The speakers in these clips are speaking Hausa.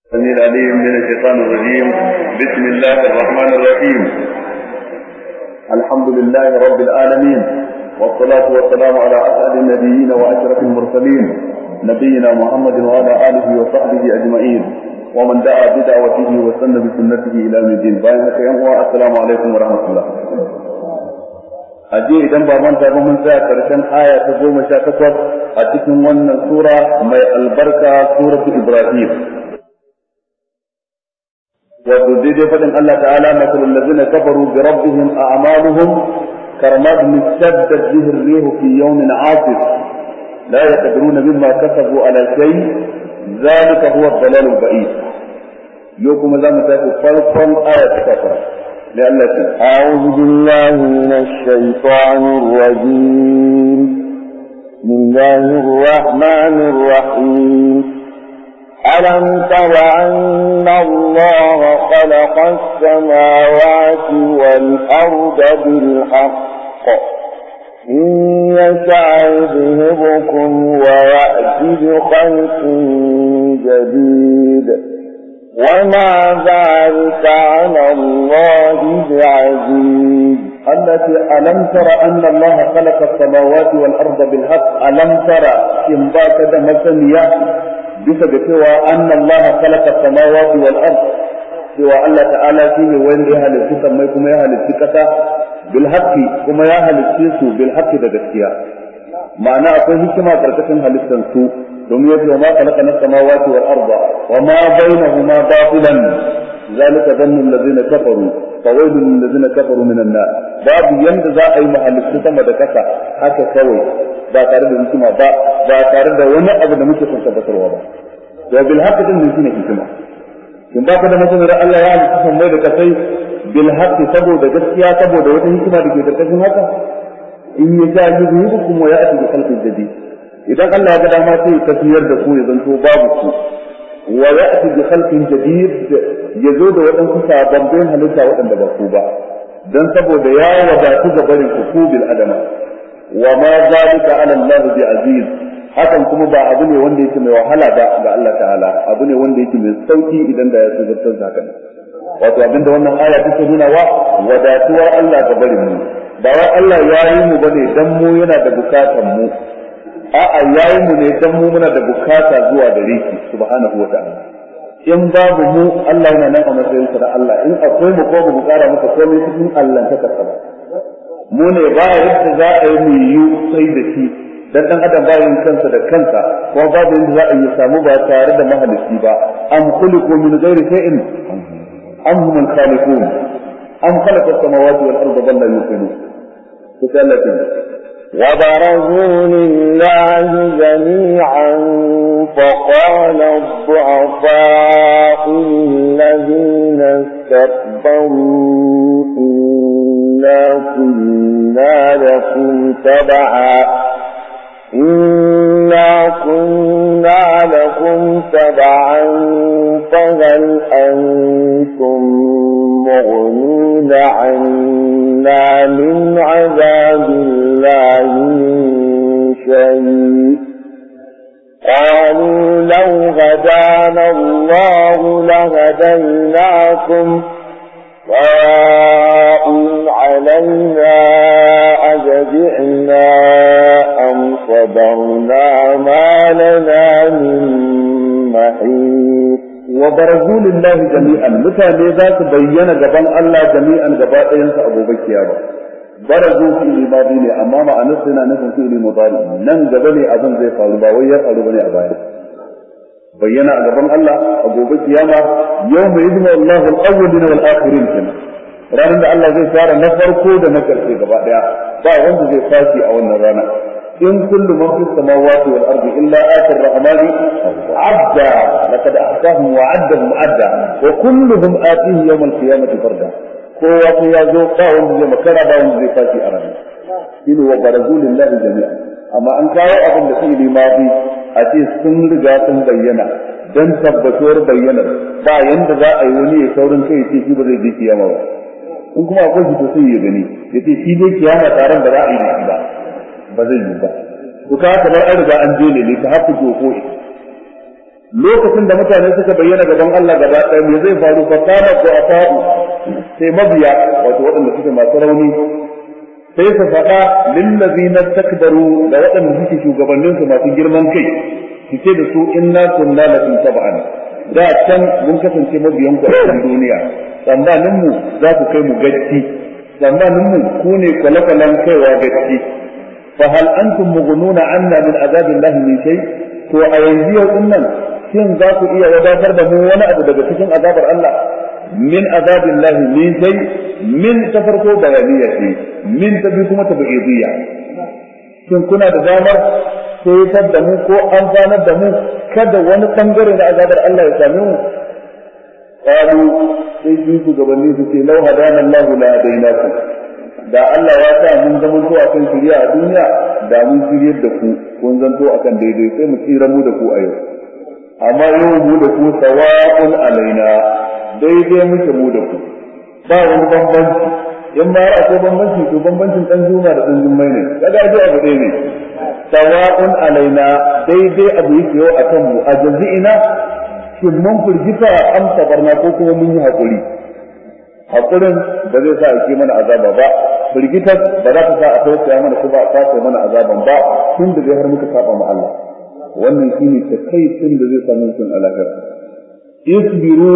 السميع العليم من الشيطان الرجيم. بسم الله الرحمن الرحيم. الحمد لله رب العالمين، والصلاة والسلام على أسعد النبيين وأشرف المرسلين نبينا محمد وعلى آله وصحبه أجمعين ومن دعا بدعوته وسن بسنته إلى يوم الدين. السلام عليكم ورحمة الله. aje idan ba manta ba mun tsaya karshen aya ta 18 a cikin wannan sura mai albarka, suratu Ibrahim. wato daidai fadin Allah ta'ala masalul ladzina kafaru bi rabbihim a'maluhum karmad mustaddat bihi ar-rih fi yawmin 'asif la yaqdiruna mimma kasabu ala shay zalika huwa ad-dalal al-ba'id. yau kuma zamu tafi farkon aya ta 18. أعوذ بالله من الشيطان الرجيم. بسم الله الرحمن الرحيم. ألم تر أن الله خلق السماوات والأرض بالحق إن يشاء يذهبكم ويأتي بخلق جديد وما ذلك على الله بعزيز. التي ألم تر أن الله خلق السماوات والأرض بالحق. ألم تر إن باكد مسنيا بسبب أن الله خلق السماوات والأرض سوى الله تعالى فيه وين يهل السكة ما يكون يهل السكة بالحق كما يهل السيس بالحق دقسيا معنى أقول كما تركتم هل السنسو ثم يقول ما خلقنا السماوات والأرض وما بينهما باطلا ذلك ظن الذين كفروا فويل للذين كفروا من النار. باب ينتزع أي محل السماء دكسا حتى سوي ba tare da hikima ba tare da wani abu da muke son tabbatarwa ba. to bil haqq din mun shine hikima. in ba ka da masanar Allah ya halitta mai da kasai bil haqq saboda gaskiya saboda wata hikima da ke karkashin haka in ya ja yuhukum wa ya'ti bi khalqin jadid. idan Allah ya ga dama sai ya tafiyar da ku ya zanto babu ku wa ya'ti bi khalqin jadid ya zo da wadansu sababbin halitta wadanda ba ku ba dan saboda ya wadatu ga barin ku bil adama. وما ذلك على الله بعزيز. hakan kuma ba abu ne wanda yake mai wahala ba ga Allah ta'ala, abu ne wanda yake mai sauki idan da ya tsogartar da haka. wato abinda wannan aya take nuna wa wadatuwar Allah ga barin mu. ba wai Allah ya yi mu bane dan mu yana da bukatan mu, a'a ya yi mu ne dan mu muna da bukata zuwa gare shi subhanahu wa ta'ala. in babu mu Allah yana nan a matsayin sa da Allah, in akwai mu ko ba mu kara maka komai cikin Allah ta kasaba. mu ne ba yadda za a yi mu yi sai da shi dan adam ba yin kansa da kansa ko babu yadda za a yi samu ba tare da mahalicci ba. am khuliqu min ghairi shay'in am hum al-khaliqun am khalaqa as-samawati wal arda bal la yuqinun. kusalatin وبرزوا لله جميعا فقال الضعفاء للذين استكبروا إنا كنا لكم تبعا فهل أنتم مغنون عنا من عذاب الله من شيء. قالوا لو هدانا الله لهديناكم سواء علينا أجزعنا أم صبرنا ما لنا من محيط. وبرزوا لله جميعا. متى ذات بين جبان الله جميعا جباء ينسى أبو بكر. برزوا في الماضي أمام أنسنا نفس في المضارع نن جبني أظن زي قالوا باوية قالوا بني أبايا bayyana a gaban Allah a gobe kiyama yawma yajma Allahu al-awwalina wal akhirin. ranar da Allah zai fara na farko da na karshe gaba daya, ba wanda zai fashi a wannan rana. in kullu man fis samawati wal ardi illa ati ar-rahmani abda laqad ahsahum wa addahum adda wa kulluhum atihi yawm al-qiyamati farda. kowa ko ya zo ba wanda zai makara ba wanda zai fashi a ranar. shine wa barazulillahi jami'a. amma an kawo abin da fi'ili mafi a ce sun riga sun bayyana don tabbatuwar bayyanar ba yanda za a yi wani ya saurin kai ce shi ba zai je kiyama ba. in kuma akwai shi to sai ya gani ya ce shi dai kiyama taron da za a yi da shi ba zai yi ba. to ka kamar an riga an je ne ta hafi ko lokacin da mutane suka bayyana gaban Allah gaba ɗaya me zai faru fa kana ko afa'u sai mabiya wato waɗanda suke masu rauni sai su faɗa lillazina takbaru da waɗanda suke shugabannin su masu girman kai su ce da su inna kunna lakum tab'an da can mun kasance mabiyan ku a duniya tsammanin mu za ku kai mu gacci tsammanin mu ku ne kwale-kwalen kaiwa gacci fa hal antum mughnuna anna min azabillahi min shay to a yanzu yau din nan shin za ku iya wadatar da mu wani abu daga cikin azabar Allah min azabillahi min shay min ta farko bayaniya ce min ta bi kuma tabi'idiyya shin kuna da damar sai da mu ko amfanar da mu kada wani bangare na azabar Allah ya same mu qalu sai su gabanni su ce law hadana Allahu la hadainakum da Allah ya sa mun zaman to akan shiriya a duniya da mun shiryar da ku kun zanto akan daidai sai mu tsira mu da ku a yau amma yau mu da ku sawa'un alaina daidai muke mu da ku ba wani bambanci in ma akwai bambanci to bambancin dan juma da dan jummai ne kaga dai abu ɗaya ne sawa'un alaina daidai abu yake yau akan mu a jazi'ina shin mun furgita am sabarna ko kuma mun yi hakuri hakurin ba zai sa a ke mana azaba ba firgitar ba za ta sa a tausaya mana ko ba a tausaya mana azaban ba tun da har muka saba ma Allah wannan shine takaicin da zai samu mutum a lahira isbiru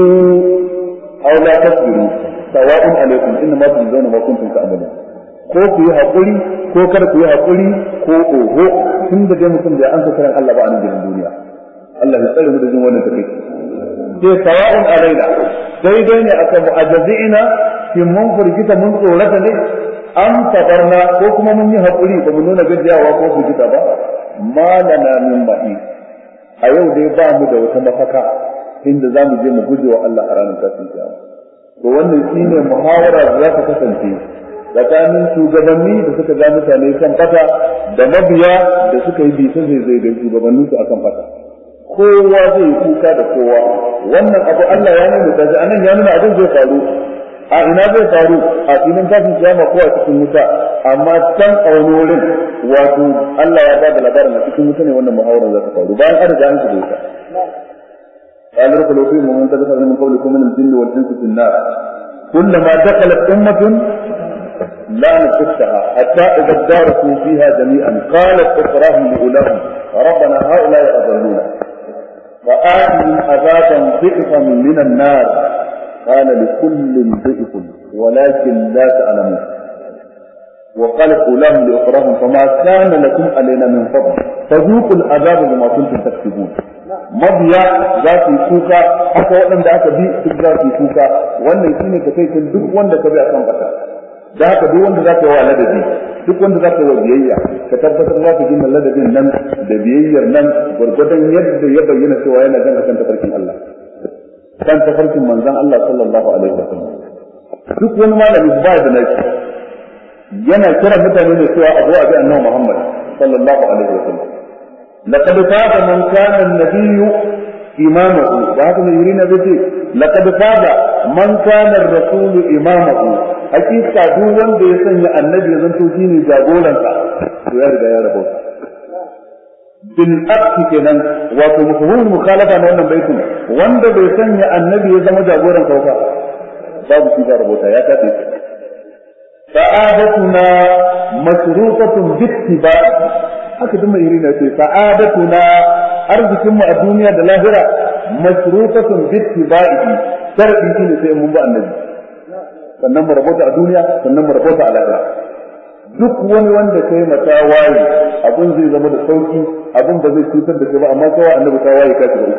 aw la tasbiru sawa'un alaykum inna ma tunzuna ma kuntum ta'malun ko ku yi hakuri ko kar ku yi hakuri ko oho tun da mutum da an ka kiran Allah ba a nan duniya Allah ya tsare mu da jin wannan takaici sai sawa'un alaina daidai ne akan mu'ajjazina shin mun furgita mun tsorata ne an sabarna ko kuma mun yi hakuri ba mu nuna gajiyawa ko furgita ba malana min ba'i a yau dai ba mu da wata mafaka inda za mu je mu guje wa Allah a ranar tashin kiyama to wannan shine muhawara da za ta kasance tsakanin shugabanni da suka ga mutane kan fata da mabiya da suka yi bisa zai da shugabannin su akan fata kowa zai kuka da kowa wannan abu Allah ya nuna da anan ya nuna abin zai faru a ina zai faru a filin tashin kiyama ko a cikin wuta amma can a wani wurin wato Allah ya bada labarin a cikin wuta ne wannan muhawarar za ta faru bayan an riga an shiga wuta قال ارخلوا فيهم ومن تدخل من قبلكم من الجن والانس في النار كلما دخلت امه لا نفتها حتى اذا اداركوا فيها جميعا قالت اخراهم لاولاهم ربنا هؤلاء اضلونا فآتهم عذابا ضعفا من النار قال لكل ضعف ولكن لا تعلمون وقالت أولاهم لأخراهم فما كان لكم علينا من فضل فذوقوا العذاب بما كنتم تكسبون mabiya za su yi kuka haka waɗanda aka bi duk za su yi kuka wannan shine takaicin duk wanda ka bi a kan ƙasa da haka duk wanda za ka yi wa ladabi duk wanda za ka yi wa biyayya ka tabbatar za ka gina ladabin nan da biyayyar nan gwargwadon yadda ya bayyana cewa yana jan akan tafarkin Allah kan tafarkin manzon Allah sallallahu alaihi wasallam duk wani malami ba da nashi yana kira mutane ne cewa abu abi annabi Muhammad sallallahu alaihi wasallam laqad faza man kana an-nabiy imamahu da haka ne yurina zai laqad faza man kana ar-rasul imamahu hakika duk wanda ya sanya annabi ya zanto shine jagoransa to ya riga ya rabo bil aqti kenan wato mafhumul mukhalafa na wannan baitin wanda bai sanya annabi ya zama jagoran sa ba babu shi da rabota ya tafi sa'adatuna mashrutatun bittiba haka duk mai irina ce sa'adatuna arzikin mu a duniya da lahira mashrutatun bittiba'i sharadi shine sai mun ba annabi sannan mu rabota a duniya sannan mu rabota a lahira duk wani wanda kai mata waye abin zai zama da sauki abin ba zai cutar da kai ba amma kawai annabi ta waye ka shiga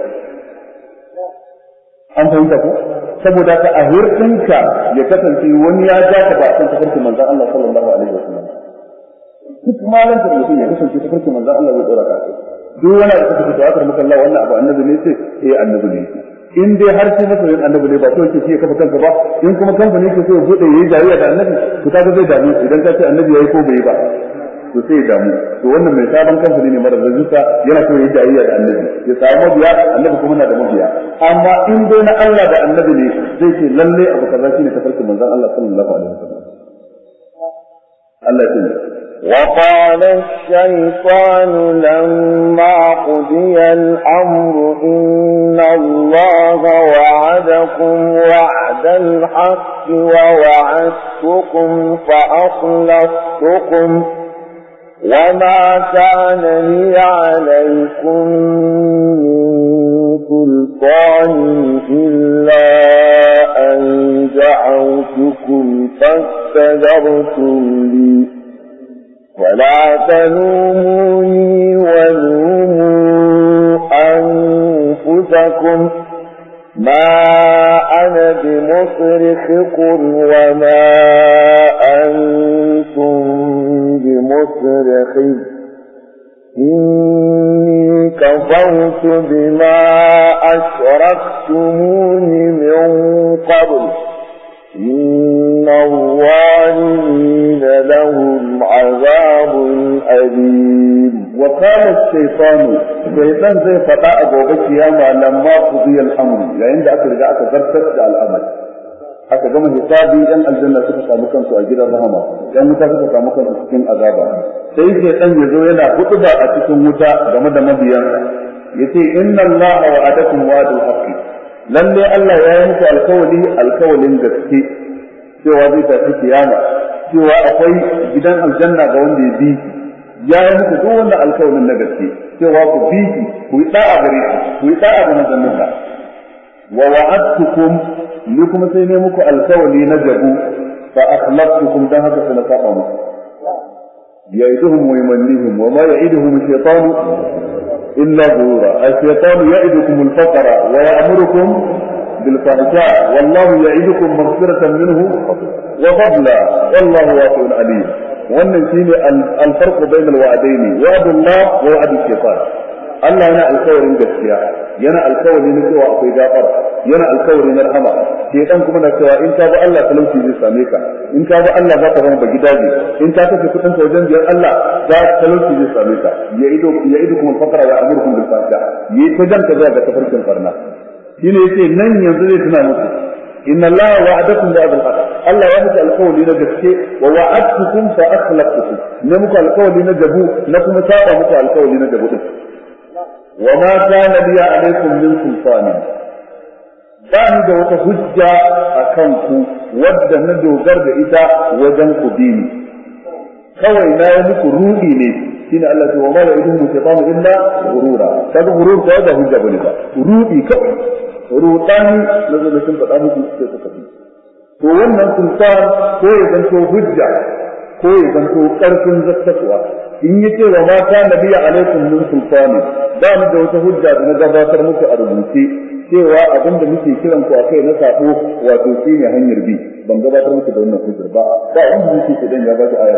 an fahimta ko saboda ka ahirtinka ya kasance wani ya ja ka ba kan tafarkin manzon Allah sallallahu alaihi wasallam duk malan da mutum ya kasance tafarkin manzon Allah zai dora ka duk wani da kake tawakkar maka Allah wannan abu annabi ne sai annabi ne in dai har sai masoyin annabi ne ba so yake shi kafa kanka ba in kuma kamfani yake so ya bude yayi jariya da annabi to kaga zai damu idan ka ce annabi yayi ko bai ba to sai ya damu to wannan mai sabon kamfani ne mara rajuka yana so yayi jariya da annabi ya samu mabiya annabi kuma na da mabiya amma in dai na Allah da annabi ne zai ce lalle abu kaza shine tafarkin manzon Allah sallallahu alaihi wasallam Allah ya وقال الشيطان لما قضي الأمر إن الله وعدكم وعد الحق ووعدتكم فأخلفتكم وما كان لي عليكم من سلطان إلا أن دعوتكم فاستجبتم لي ولا تلوموني ولوموا أنفسكم ما أنا بمصرخكم وما أنتم بمصرخي إني كفرت بما أشركتمون من قبل إن الظالمين لهم عذاب أليم. وقال الشيطان زي فتاة أبو بكيامة لما قضي الأمر عند أكرجع تذكرت على الأمر aka gama hisabi yan aljanna suka samu kansu a gidan rahama yan wuta suka samu kansu cikin azaba sai shaytan yazo yana hutuba a cikin wuta game da mabiyansa yace inna allaha wa'adakum wa'dal haqqi lalle Allah ya yi muku alkawalin gaske cewa zai tafi kiyama cewa akwai gidan aljanna ga wanda ya bi ya yi muku duk wannan alkawalin na gaske cewa ku bi ku yi da'a gare ku yi da'a ga manzanninsa wa wa'adtukum ni kuma sai ne muku alkawali na jabu fa akhlaftukum dan haka sai na saba muku ya'iduhum wa yumannihim wa ma ya'iduhum ash-shaytanu illa ghurura ash-shaytanu ya'idukum al-faqra wa ya'murukum bil fahsha wallahu ya'idukum maghfiratan minhu wa fadla wallahu wasi'un alim. wannan shine al-farq bayna al-wa'dayn wa'dullah wa wa'd ash-shaytan. Allah yana alkawarin gaskiya yana alkawari na cewa akwai gafara yana alkawari na rahama shedan kuma na cewa in ka bi Allah talauci zai same ka in ka bi Allah za ka zama ba gidaje in ka kace kudin ka wajen biyar Allah za talauci zai same ka ya ido kuma fakara wa amurukum bil fahsha yi ta janka zuwa ga tafarkin farna shine yace nan yanzu zai tuna muku inna Allah wa'adakum wa'dal haqq Allah ya muku alkawari na gaske wa wa'adtukum fa akhlaftukum ne muku alkawari na jabu na kuma saba muku alkawari na jabu din وما كان لي عليكم من سلطان bani da wata hujja a kanku wadda na dogar da ita wajen ku dini kawai na yi muku rudi ne shine Allah ya wama da idun shaytan illa ghurura kaga ghurur ko da hujja bane ba rudi kawai rudani nazo da sun faɗa muku sai ku kafi to wannan sultan ko ya zanto hujja ko ya zanto karfin zakkatuwa in yace wa ma kana biya alaikum min sultani da mu da wata hujja da na gabatar muku a rubuce cewa abinda muke kiran ku akai na sabo wato shine hanyar bi ban gabatar muku da wannan hujjar ba inda muke kidan ya ba da aya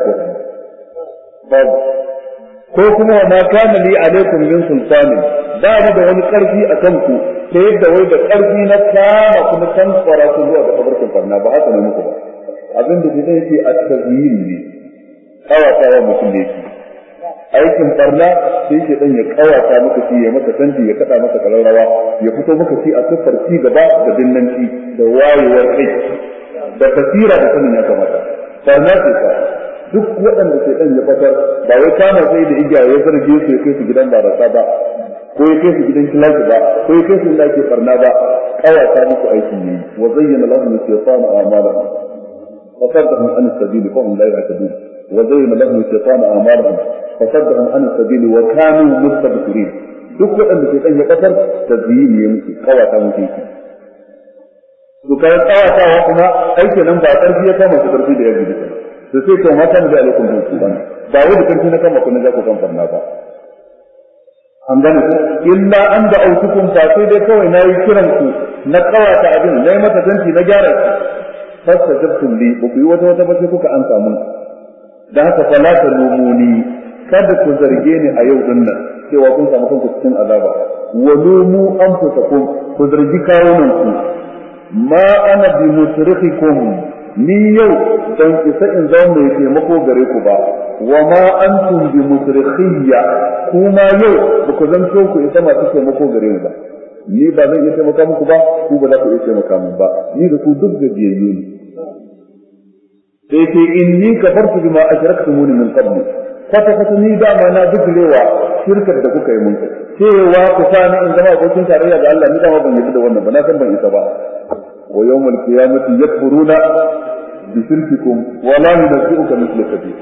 ko kuma wa ma kana li alaikum min sultani da mu da wani karfi akan ku ta yadda wai da karfi na kama kuma san tsara ku zuwa ga tabarkin farna ba haka ne muku ba abinda da zai ce at-tazyir ne kawatawa mutum da yake aikin barna sai ke dan ya kawata maka shi ya maka tanti ya kada maka kararrawa ya fito maka shi a siffar ci gaba da dinnanci da wayewar kai da basira da sanin ya kamata barna ce ka duk waɗanda ke dan ya fatar ba wai kama sai da igiya ya zarge su ya kai su gidan barasa ba ko ya kai su gidan kilaki ba ko ya kai su inda ke barna ba kawata muku aikin ne wa zayyana lahum shaytanu a'malahum wa saddahum an as-sabil fa hum la yahtadun وزين لهم الشيطان أعمالهم فصدهم عن السبيل وكانوا مستبصرين duk waɗanda ke ɗanya ƙasar tazyini ya muke kawata muke shi to kai kawatawa kuma aiki nan ba ƙarfi ya kama su ƙarfi da ya gudu to sai to mata da alaikum bi suban ba wai da ƙarfi na kama ku na ku kan farna ba an gane ku illa an da autukum fa sai dai kawai nayi kiran ku na kawata abin nayi mata tanti na gyara shi fastajabtum li ku yi wata ba sai kuka an samu da haka fala ta lumuni kada ku zarge ni a yau din nan cewa kun samu kanku cikin azaba wa lumu anfusakum ku zargi kawunan ku ma ana bi musrikhikum ni yau dan isa in zama mai taimako gare ku ba wa ma antum bi musrikhiyya kuma yau ba ku zanto ku isa masu taimako gare ni ba ni ba zan iya taimaka muku ba ku ba za ku iya taimaka min ba ni da ku duk da biyayyu ne sai ce inni kafartu bima ashraktumuni min qabl kwata ni dama na bidirewa shirkar da kuka yi mun cewa ku sani in zama abokin tarayya ga Allah ni dama ban yi da wannan ba na san ban isa ba wa yawmal qiyamati yakfuruna bi shirkikum wa la yunabbi'uka mithlu khabir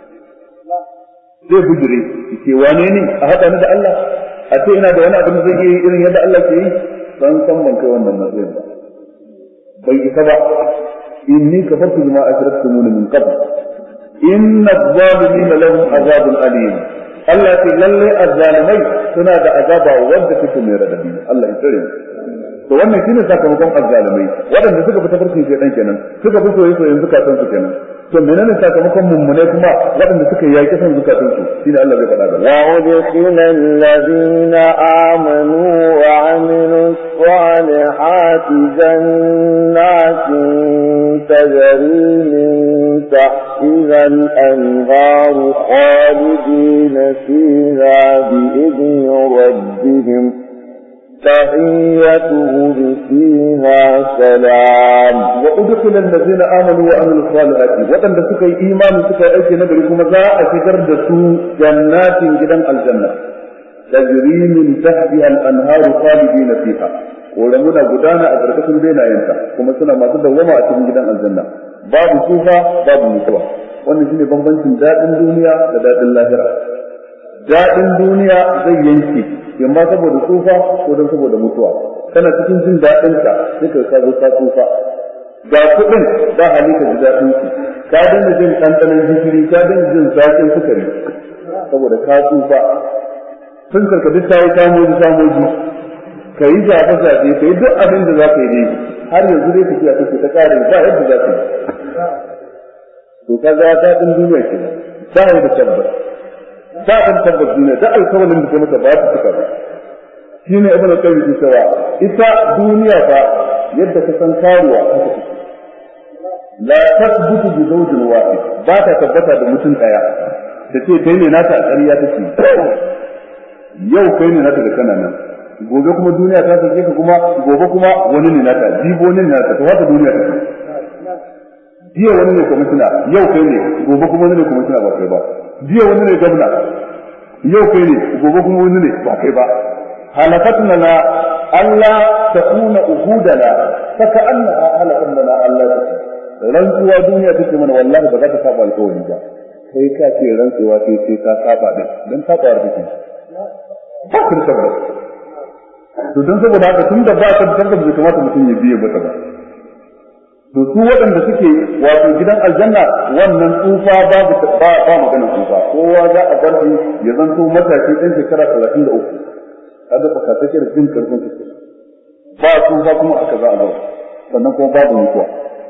zai bidire ce wane ne a hada ni da Allah a ce ina da wani abin da zai yi irin yadda Allah ke yi san ban kai wannan matsayin ba bai isa ba inni kafartu bima ashraktumuni min qabl inna adh-dhalimina lahum azabun alim Allah ce lalle azzalimai suna da azaba wanda take mai radadi Allah ya tsare to wannan shine sakamakon azzalimai wadanda suka fita farkin shedan kenan suka fi soyayyen zukatan su kenan to menene sakamakon mummune kuma wadanda suka yaki san zukatan su shine Allah zai faɗa da wa udkhilal ladina amanu wa amilus salihati jannatin tajri min tahtiha al-anhar khalidina fiha bi idni rabbihim تحيتهم فيها سلام وأدخل الذين آمنوا وعملوا الصالحات وأن سكي إيمان سكي أيكي نبركم ذا أشكر دسو جنات جدا الجنة تجري من تحتها الأنهار خالدين فيها ولمنا قدانا أدركتم بينا ينتا كما سنة ما تدى وما أتكم جدا الجنة باب سوفا باب مكوى وأن سنة بمبنشن داء الدنيا لداء اللاهرة داء الدنيا زي ينكي yamma saboda tsufa ko don saboda mutuwa kana cikin jin daɗin ka sai ka zo ka tsufa ga kuɗin ba hali ka ji daɗin su ka dinga jin ɗanɗanon gishiri ka dinga jin zaƙin sukari saboda ka tsufa sun karka duk ta yi samoji ka yi zaɓe-zaɓe ka yi duk abin da za ka yi ne har yanzu dai tafiya take ta ƙare ba yadda za ka yi to ka ga daɗin duniya ke ba ya da tabbas ba ɗan tabbas duniya da alkawarin da ke mata ba ta cika ba shi ne ibn al-qayyim ke cewa ita duniya fa yadda ka san karuwa haka take la tasbutu bi zawjin wahid ba ta tabbata da mutum daya da ce kai ne nata a ƙarya take yau kai ne nata da kana nan gobe kuma duniya ta sake ka kuma gobe kuma wani ne nata jibo wani ne nata to haka duniya take jiya wani ne kwamishina yau kai ne gobe kuma wani ne kwamishina ba kai ba jiya wani ne gwamna yau kai ne gobe kuma wani ne ba kai ba halakatuna na Allah ta kuna uhudana saka anna halakatuna na Allah ta rantsuwa duniya take mana wallahi ba za ta saba alƙawari ba kai ka ce rantsuwa sai ka saba din dan saba da take ba ku da sabra to dan saboda haka tun da ba ka tabbata bai kamata mutum ya biye mata ba to su waɗanda suke wato gidan aljanna wannan tsufa babu ba magana tsufa kowa za a bar shi ya zanto matashi ɗan shekara 33 kaga fakatake da jin karfin su ba tsufa kuma aka za a bar sannan kuma babu mutuwa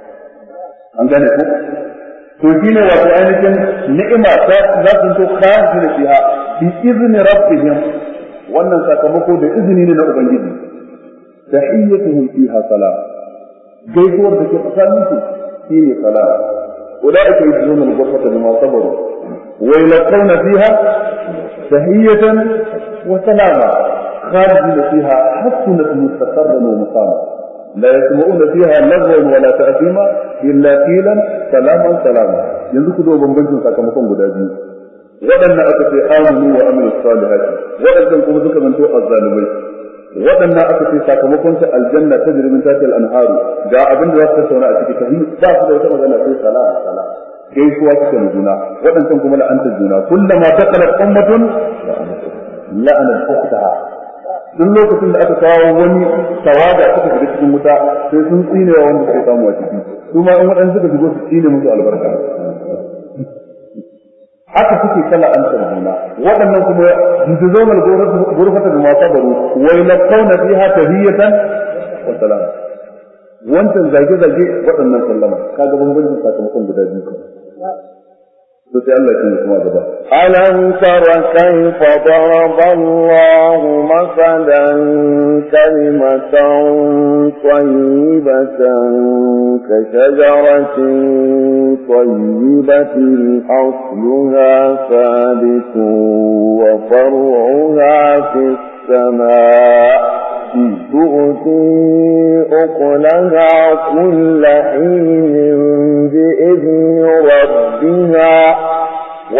an gane ku to shine wato ainihin ni'ima ta za su to kaji da fiha bi izni rabbihim wannan sakamako da izini ne na ubangiji tahiyyatuhum fiha salam gaisuwar da ke tsakanin su shine salama ulaika yajzuna al-ghurfata bima sabaru wa yalqawna fiha tahiyatan wa salama khalidina fiha hasunat mustaqarran wa muqama la yasma'una fiha lagwan wa la ta'thima illa qilan salaman salama yanzu ku zo bambancin sakamakon guda biyu waɗannan aka ce amanu wa amilus salihati waɗannan kuma suka zanto azzalimai waɗannan aka ce sakamakon su aljanna ta jirgin tatil anharu ga abin da za su tattauna a cikin tahi ba su da wata magana sai sala gaisuwa suka mu juna waɗannan kuma la'antar juna kullama taqalat ummatun la'anat ukhtaha duk lokacin da aka kawo wani tawada suka shiga cikin wuta sai sun tsine wa wanda suka samu a ciki su ma in waɗansu suka shigo su tsine musu albarka haka suke kala an tarjuna waɗannan kuma yujizuna al-ghurfata bima sabaru wa yalqawna fiha tahiyatan wa salam wancan zage waɗannan sallama kaga bambancin sakamakon guda biyu to sai Allah ya kuma gaba alam tara kayfa daraba Allahu masalan kalimatan tayyibatan ka shajaratin tayyibatin asluha thabitun wa far'uha fis samaa تؤتي أكلها كل حين بإذن ربها ويخرج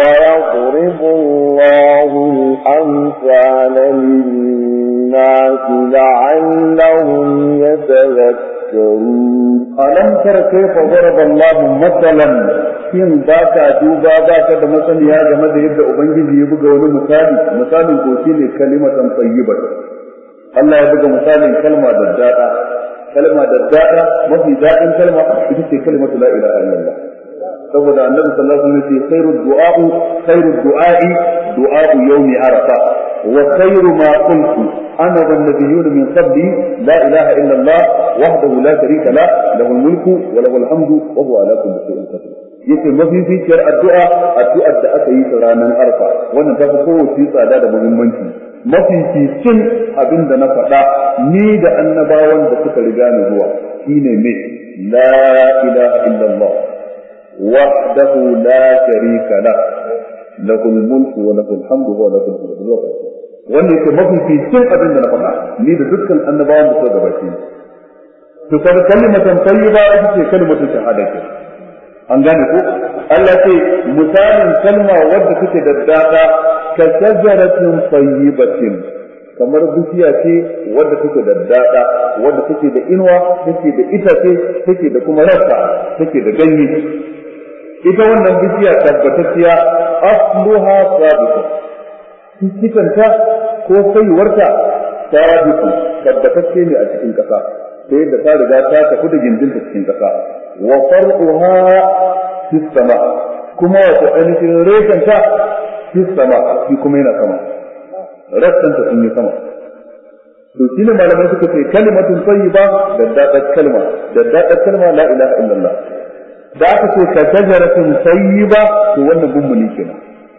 ويضرب الله الأمثال للناس لعلهم يتذكرون ألم تر كيف ضرب الله مثلا shin ba ka duba ba ka da masaniya game da yadda ubangiji ya buga wani misalin ko shine kalimatan tayyiba Allah ya buga misalin kalma daddada mafi daɗin kalma ita ce kalimatu la ilaha illallah saboda annabi sallallahu alaihi wasallam ya ce khairu du'a'i du'a'u yawmi arafa wa khairu ma qultu ana wan nabiyyun min qabli la ilaha illallah wahdahu la sharika la lahu mulku wa lahu alhamdu wa huwa ala kulli shay'in qadir yace mafificiyar addu'ar da aka yi ta ranar arfa wannan ta fi kowace tsada da muhimmanci mafificin abin da na faɗa ni da annabawan da suka riga ni zuwa shine me la ilaha illallah wahdahu la sharika la lahul mulku wa lahul hamdu wa lahul hamdu wannan yake mafificin abin da na faɗa ni da dukkan annabawan da suka gabace ni to kada kalimatan tayyiba ita ce kalimatu shahada ke an gane ko Allah ce misalin kalma wadda take da dada ka shajaratin tayyibatin kamar bishiya ce wadda take da dada wadda take da inuwa take da itace take da kuma rassa take da ganye ita wannan bishiya tabbatacciya asluha sabit cikanta ko saiwarta sabit tabbatacce ne a cikin kasa sai da ta riga ta tafi da gindinta cikin kasa wa far'uha fis sama kuma wato ainihin resanta fis sama shi kuma yana sama rassanta sun yi sama to shi ne malamai suka ce kalimatun tayyiba da dadar kalma la ilaha illallah da aka ce ka shajaratun tayyiba to wannan mummuni kenan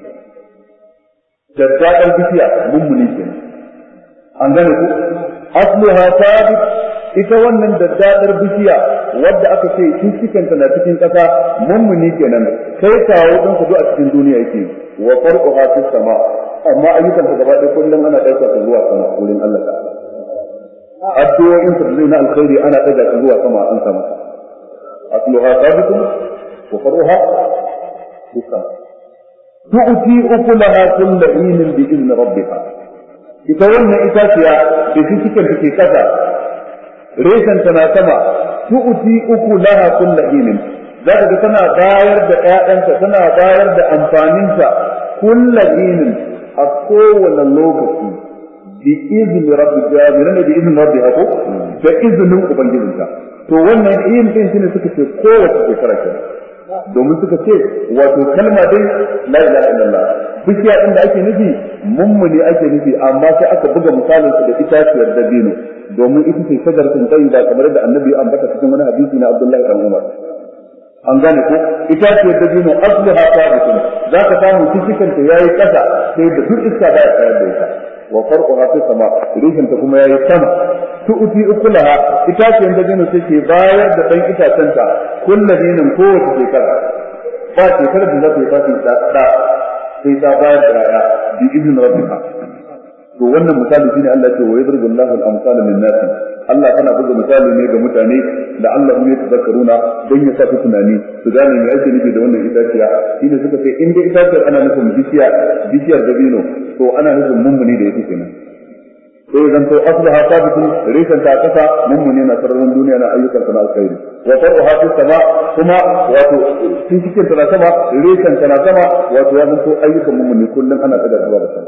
da dadar bishiya mummuni kenan an gane ku asluha sabit ita wannan daddadar bishiya wadda aka ce cikikanta na cikin ƙasa mummuni kenan kai kawo don ku a cikin duniya yake wa farquha fis sama amma ayyukan ta gaba ɗaya kullum ana ɗaukar su zuwa sama wurin Allah ta'ala addu'o'in sa zai na alkhairi ana ɗaga su zuwa sama an sama asluha sabitun wa farquha fis sama tu'ti ukulaha kullu inin bi izni rabbiha ita wannan itaciya da cikikanta ke ƙasa reshen tana sama tu'ti ukulaha kullu inin zaka ga tana bayar da ƴaƴanta tana bayar da amfaninta kullu inin a kowane lokaci bi izni rabbika menene bi izni rabbika ko da izinin ubangijinka to wannan yin din shine suka ce kowace shekara kenan domin suka ce wato kalma dai la ilaha illallah bishiya din da ake nufi mummuni ake nufi amma sai aka buga misalin su da itaciyar dabino domin ita ce shajaratun tayyiba kamar da annabi ya ambata cikin wani hadisi na Abdullah ibn Umar an gane ko itaciyar dabino asluha sabitun zaka samu cikin ta yayi kasa sai da duk iska da ya tsayar da ita wa farquha fi sama rishin ta kuma yayi sama tu'ti ukulaha itaciyar dabino take bayar da dan itacen ta kullum kowace shekara ba shekarar da za ta yi fati da sai ta bayar da raya bi izinin rabbika to wannan misali shine Allah ya ce wa yadribu Allahu al-amsala lin-nas Allah yana buga misali ne ga mutane da Allah ya tazakkaruna don ya sa tunani su gane me ake nufi da wannan itaciya shine suka ce in dai itaciyar ana nufin bishiyar dabino to ana nufin mummuni da yake kenan sai zan to aslaha sabitun rikan ta kasa mummuni na sararin duniya na ayyukan sana alkhairi wa farha fi sama kuma wato cikin tana sama rikan tana sama wato ya zanto ayyukan mummuni kullun ana daga zuwa da sama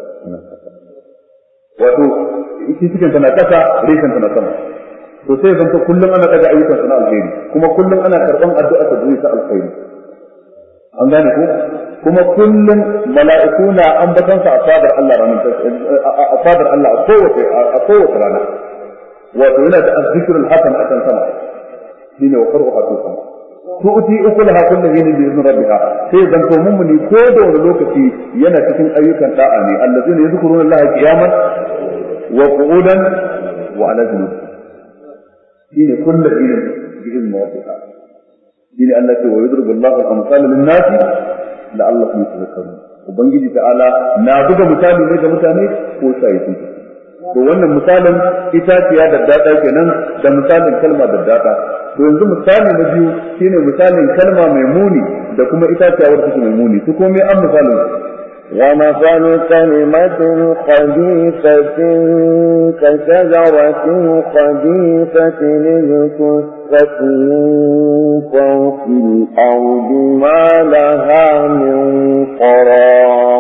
wato cikin tana kasa rikan tana sama to sai zanto kullun ana daga ayyukan sana alkhairi kuma kullun ana karban addu'a ta zuwa ta alkhairi an gane ko kuma kullum mala'iku na ambatan sa a fadar Allah a kowace rana wato yana da azzikrul hasan a kan sama shine wa qara'u hatu sama tu'ti ukulaha kullu hin bi izni rabbiha sai dan to mummuni ko da wani lokaci yana cikin ayyukan da'a ne allazina yadhkuruna Allah qiyaman wa qu'udan wa ala junub shine kullu hin bi izni rabbiha shine Allah ce wa yadribu Allahu al-amsala lin-nas la'allahum yatadhakkarun ubangiji ta'ala na buga misali ne ga mutane ko sai su to wannan misalin itaciya da dada kenan da misalin kalma da dada to yanzu misali na biyu shine misalin kalma mai muni da kuma itaciya wadda take mai muni to komai an misalin ومثل كلمة خبيثة كشجرة خبيثة اجتثت من فوق الأرض ما لها من قرار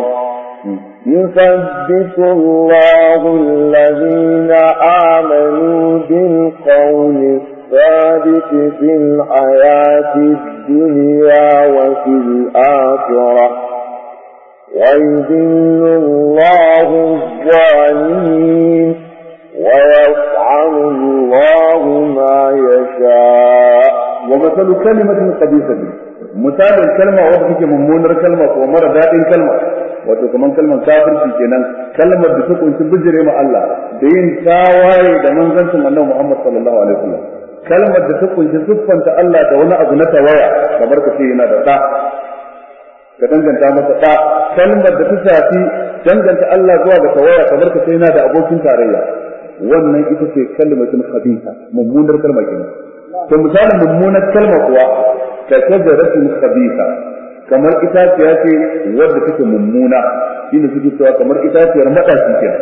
يثبت الله الذين آمنوا بالقول الثابت في الحياة الدنيا وفي الآخرة ويذل الله الظالمين ويفعل الله ما يشاء. ومثل كلمة خبيثة مثال الكلمة وضعك ممونر كلمة ومرة ذات الكلمة wato kaman kalmar kafirci kenan kalmar da ta kunshi bijire ma Allah da yin tawaye da manzancin Annabi Muhammad sallallahu alaihi wasallam kalmar da ta kunshi siffanta Allah da wani abu na tawaya kamar ka ce yana da da ka danganta masa da kalmar da ta shafi danganta Allah zuwa ga tawaya kamar ka ce yana da abokin tarayya wannan ita ce kalmatun khabitha mummunar kalma kenan to misalin mummunar kalma kuwa ka shajaratul khabitha kamar itaciya ce wadda take mummuna shine suke cewa kamar itaciyar madaci kenan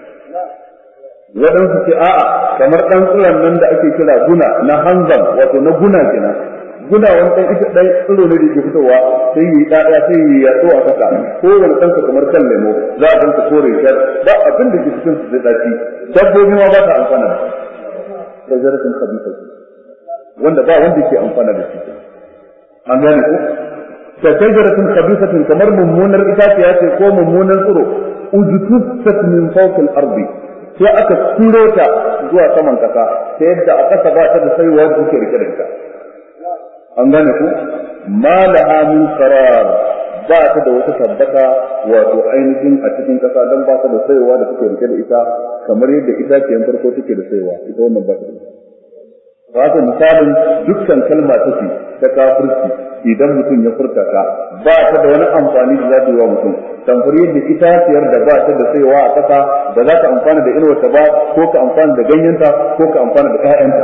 wadansu ce a'a kamar dan tsiran nan da ake kira guna na hanzam wato na guna kenan guna wani dan ita dai tsiro ne da ke fitowa sai yi dada sai yi yato a kasa ko wani dan kamar kan lemo za a danka kore shar ba abin da ke cikin su da daci dabbobi ma ba ta amfana da zaratun khabisa wanda ba wanda ke amfana da shi an gane ko كشجرة خبيثة كمر ممونر إتاتياتي كو ممونر طرق أجتثت من فوق الأرض فأكا سلوتا جوا سمن كتا سيبدا أكا سباتا بسي واجه كريكا أنغانكو ما لها من قرار باتا دو تثبتا وتعينكم أتكين كتا دم باتا بسي واجه كريكا إتا كمر يد إتاتي ينفرقو تكي بسي واجه إتا ونن باتا haka misalin dukkan kalma take ta kafirci idan mutum ya furta ta ba ta da wani amfani da za ta yi wa mutum tamfari da itaciyar da ba ta da saiwa a ƙasa da za ka amfana da inuwarta ba ko ka amfana da ganyenta ko ka amfana da ƴaƴanta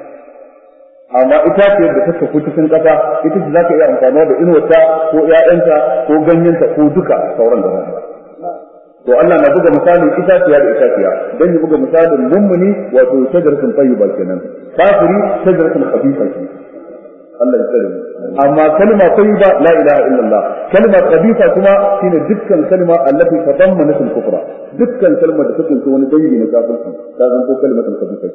amma itaciyar da ta tafi cikin ƙasa ita ce za ka iya amfana da inuwarta ko ƴaƴanta ko ganyenta ko duka sauran da ba to Allah na buga misalin itaciya da itaciya dan ya buga misalin mummuni wato shajaratun tayyiba kenan kafiri shajaratun khabitha Allah ya tsare amma kalma tayyiba la ilaha illallah kalma khabitha kuma shine dukkan kalma allati tadammanat al-kufra dukkan kalma da take cikin wani dangi na kafirci ta zanto kalmatul khabitha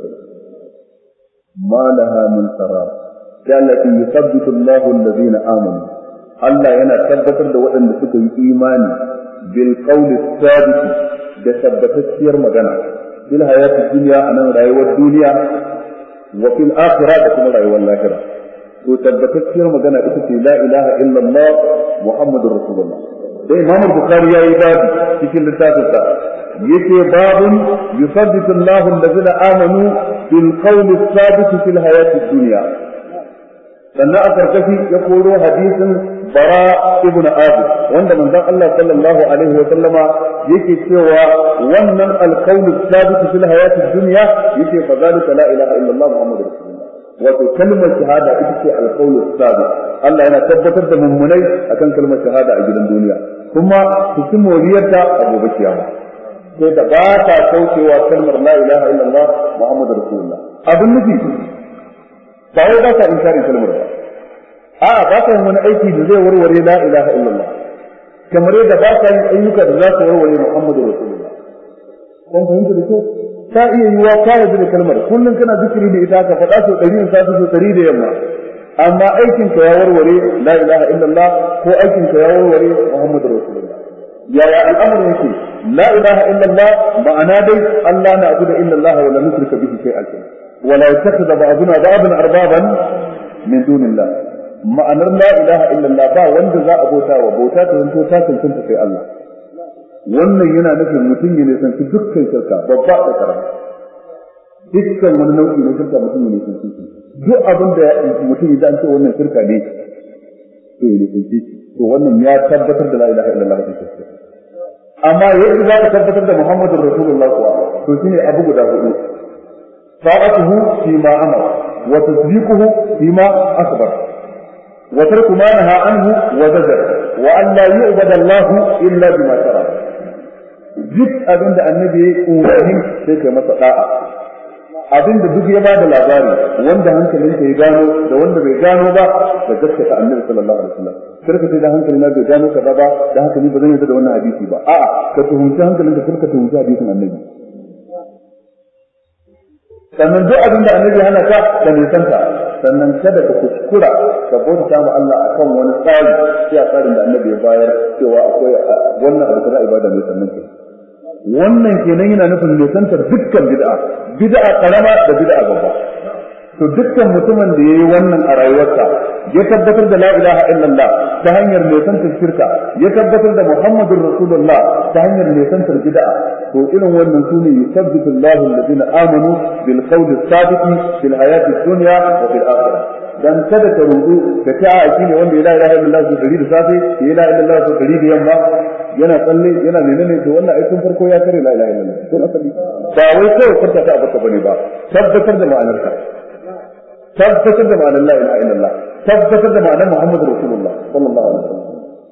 ma laha min qarar allati yuthabbitu Allahu alladhina amanu Allah yana tabbatar da waɗanda suka yi imani بالقول الثابت بثبتتير مغنى في الحياة الدنيا أنا رأيوة الدنيا وفي الآخرة كما رأيوة الآخرة وثبتتير مغنى إتتي لا إله إلا الله محمد رسول الله ده إمام البخاري يا عبادي في كل الثابتة يتي باب يثبت الله الذين آمنوا بالقول الثابت في الحياة الدنيا sannan a karkashi ya koro hadisin bara ibn azib wanda manzon Allah sallallahu alaihi wa sallama yake cewa wannan alqawlu thabit fil hayatid dunya yake fa zalika la ilaha illa Allah muhammadur rasulullah wato kalmar shahada ita ce alqawlu thabit Allah yana tabbatar da mummunai akan kalmar shahada a gidan duniya kuma su ci moriyarta a gobe kiyama sai da ba ta kaucewa kalmar la ilaha illa Allah muhammadur rasulullah abin nufi ba wai ba ka inkarin kalmar ba a ba ka yin wani aiki da zai warware la ilaha illallah kamar yadda ba ka yin ayyuka da za su warware muhammadu rasulullah kun fahimta da kyau ta iya yiwa ka yarda da kalmar kullum kana zikiri da ita ka faɗa sau 100 sa sau 100 da yamma amma aikin ka ya warware la ilaha illallah ko aikin ka ya warware muhammadu rasulullah yaya al'amarin yake la ilaha illallah ma'ana dai Allah na abu da illallah wa la nusrika bihi shay'an ولا يتخذ بعضنا بعضا اربابا من دون الله ma'anar la ilaha illallah ba wanda za a bauta wa bauta ta zanto ta cancanta sai Allah wannan yana nufin mutum ne san dukkan shirka babba da karama dukkan wani nau'i na shirka mutum ne san duk abin da mutum ya ce wannan shirka ne to ne san to wannan ya tabbatar da la ilaha illallah ta shirka amma yadda za ka tabbatar da Muhammadur Rasulullah kuwa to shine abu guda hudu طاعته فيما أمر وتصديقه فيما أخبر وترك ما نهى عنه وزجر wa an la yu'bada Allah illa bima shara duk abinda annabi ya umarni sai kai masa da'a abinda duk ya bada labari wanda hankalinka ya gano da wanda bai gano ba da gaskata annabi sallallahu alaihi wasallam karka sai da hankali na bai gano kaza ba da haka ni ba zan yarda da wannan hadisi ba a'a ka tuhunci hankalinka karka tuhunci hadisin annabi sannan duk abin da annabi hana ka da nisanta sannan kada ka kuskura ka bauta ma Allah akan wani tsari sai a tsarin da annabi ya bayar cewa akwai wannan abu kaza ibada ne sannan ke wannan kenan yana nufin nisantar dukkan bid'a karama da bid'a babba to dukkan mutumin da yayi wannan a rayuwarsa ya tabbatar da la ilaha illallah ta hanyar nisantar shirka ya tabbatar da muhammadur rasulullah ta hanyar nisantar bid'a to irin wannan sune yusabbitu Allahu alladhina amanu bil qawli thabiti fil hayati dunya wa fil akhirah dan kada ka rubu da ta aiki ne wanda la ilaha illallah su dari da safe ya la ilaha illallah su dari da yamma yana tsalle yana menene to wannan aikin farko ya kare la ilaha illallah to asali ba wai kawai furta ta abaka bane ba tabbatar da ma'anarka tabbatar da ma'anar la ilaha illallah tabbatar da ma'anar muhammadur rasulullah sallallahu alaihi wasallam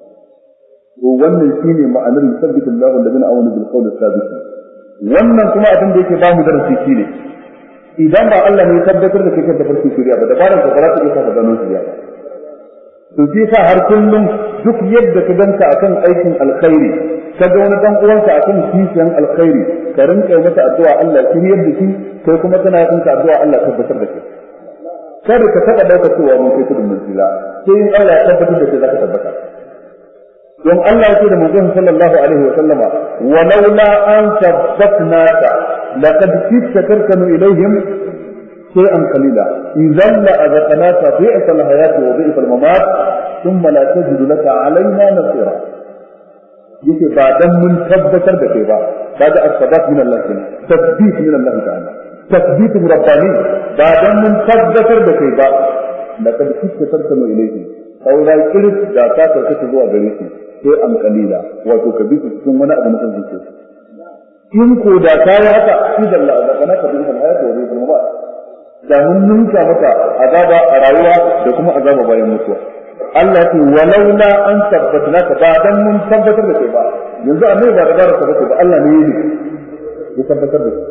to wannan shine ma'anar yusabbitu Allahu alladhina amanu bil qawli thabit wannan kuma abin da yake ba mu darasi shine idan ba Allah ne ya tabbatar da kai da farko shiriya ba da bayan ka fara ka ka gano shiriya to sai ka har kullum duk yadda ka danka akan aikin alkhairi kaga wani dan uwanka akan kishiyan alkhairi ka rinka masa addu'a Allah shiriyar da shi kai kuma kana yin addu'a Allah tabbatar da kai kada ka taba dauka cewa mun kai tudun manzila sai in Allah ya tabbatar da kai zaka tabbata don Allah yake da manzon sallallahu alaihi wa sallama walaula an sabbatnaka laqad kitta tarkanu ilaihim shay'an qalila idan la azaqnaka bi'sa al-hayat wa bi'sa al-mamat thumma la tajidu laka alaina nasira yake ba dan mun tabbatar da kai ba kaga as-sabat min Allah tasbih min Allah ta'ala tasbih rabbani ba dan mun tabbatar da kai ba laqad kitta tarkanu ilaihim saura kiris da ka karkata zuwa gare shi sai an kalila wato ka bi cikin wani abu na kan zuciya in ko da kai haka idan la azabana ka bin hayatu wa bil mamat da mun ninka maka azaba a rayuwa da kuma azaba bayan mutuwa Allah ce walaula an tabbatna ka ba dan mun tabbatar da kai ba yanzu annabi ba da baraka ba Allah ne ya tabbatar da kai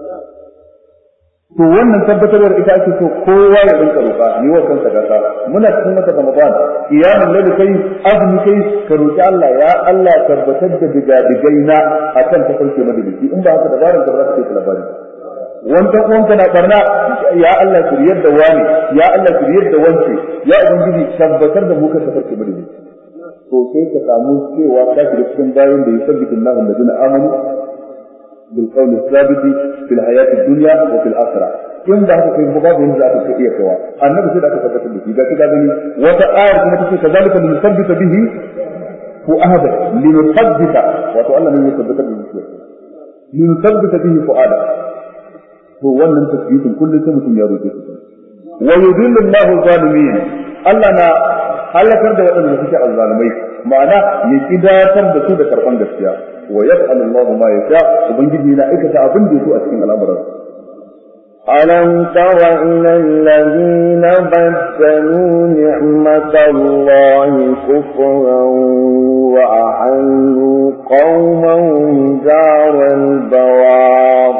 to wannan tabbatarwar ita ake so kowa ya rinka roƙa ni wa kansa gasa muna cikin wata Ramadan qiyamul layl kai azumi kai ka roƙi Allah ya Allah tabbatar da digadigaina akan tafarki madalci in ba haka dabaran da zaka kai labari wanda wanka na barna ya Allah kiriyar da wani ya Allah kiriyar da wance ya ubangiji tabbatar da mu ka tafarki madalci to sai ka samu cewa ka shiga cikin bayan da yusabbitu Allahu alladhina amanu بالقول الثابت في الحياة الدنيا وفي الآخرة إن ده في المبادئ ينزع الكثير سوا النبي صلى الله عليه وسلم إذا كذا بني وتآير كما تقول كذلك لنثبت به فؤادك لنثبت وتؤلم من يثبت به لنثبت به فؤادك هو أن تثبيت كل سنة يروي ويذل الله الظالمين ألنا halakar da waɗanda suke azzalumai ma'ana ya kidatar da su da karban gaskiya wa yaf'alu Allahu ma yasha ubangiji na aikata abin da yake a cikin al'amuran alam tara ila alladhina baddalu ni'matallahi kufran wa ahallu qawmahum daral bawar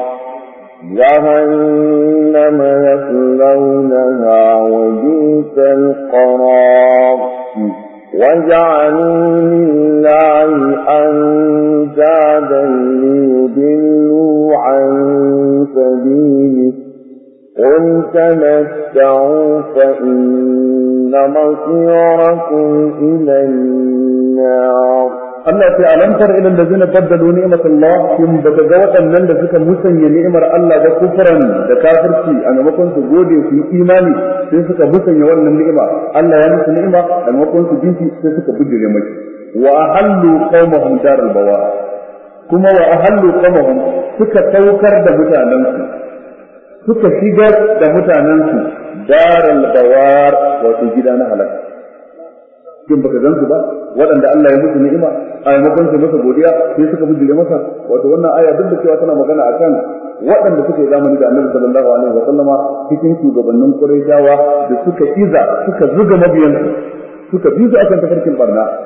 جهنم يصلونها وبئس القرار وجعلوا لله أندادا ليضلوا عن سبيله قل تمتعوا فإن مصيركم إلى النار Allah ta alamtar ila allazina baddalu ni'matallah kun daga ga waɗannan da suka musanya ni'imar Allah da kufran da kafirci a maimakon su gode su yi imani sai suka musanya wannan ni'ima Allah ya musu ni'ima a maimakon su binci sai suka bijire maki wa ahallu qaumahum daral bawar kuma wa ahallu qaumahum suka saukar da mutanensu suka shigar da mutanensu daral bawar wato gida na halaka kin baka gansu ba waɗanda Allah ya musu ni'ima a maimakon su masa godiya sai suka bijire masa wato wannan aya duk da cewa tana magana akan waɗanda suke zamani da Annabi sallallahu alaihi wa sallama cikin shugabannin Qurayshawa da suka zuga mabiyan suka bi su akan tafarkin barna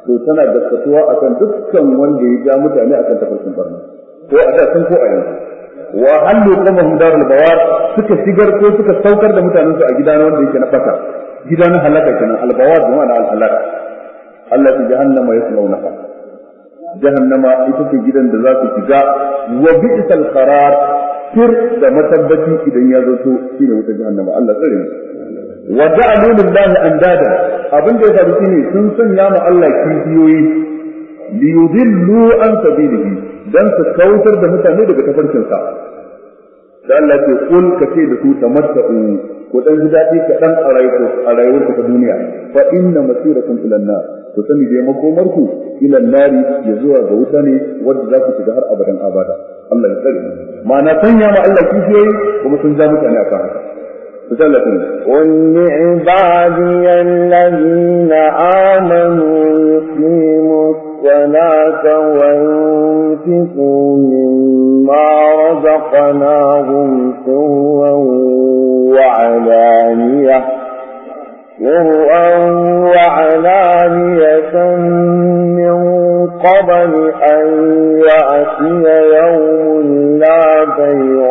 to tana gaskatuwa akan dukkan wanda ya ja mutane akan tafarkin barna ko a da sun ko a yanzu wa hallu qamahum darul bawar suka shigar ko suka saukar da mutanen su a gida na wanda yake na fata gida na halaka kenan albawar da ma'ana al-halaka Allah ta jahannama yaslaunaha jahannama ita ce gidan da za su shiga wa bi'sal qarar sir da matabbaci idan ya zo to shine wata jahannama Allah tsare mu wa ja'alu lillahi andada abin da ya faru shine sun sanya ma Allah kifiyoyi li yudillu an sabilihi dan su kautar da mutane daga tafarkin sa da Allah ke kul kace da su tamattu ko dan gidati ka dan a rayuwar ta duniya fa inna masirakum ila an-nar to sani da makomar ku ila an-nari ya zuwa ga wuta ne wanda za ku shiga har abadan abada Allah ya tsare ma'ana sanya ma Allah kifiyoyi kuma sun ja mutane akan haka قل لعبادي الذين آمنوا يقيموا الصلاة وينفقوا مما رزقناهم سرا وعلانية من قبل أن يأتي يوم لا بيع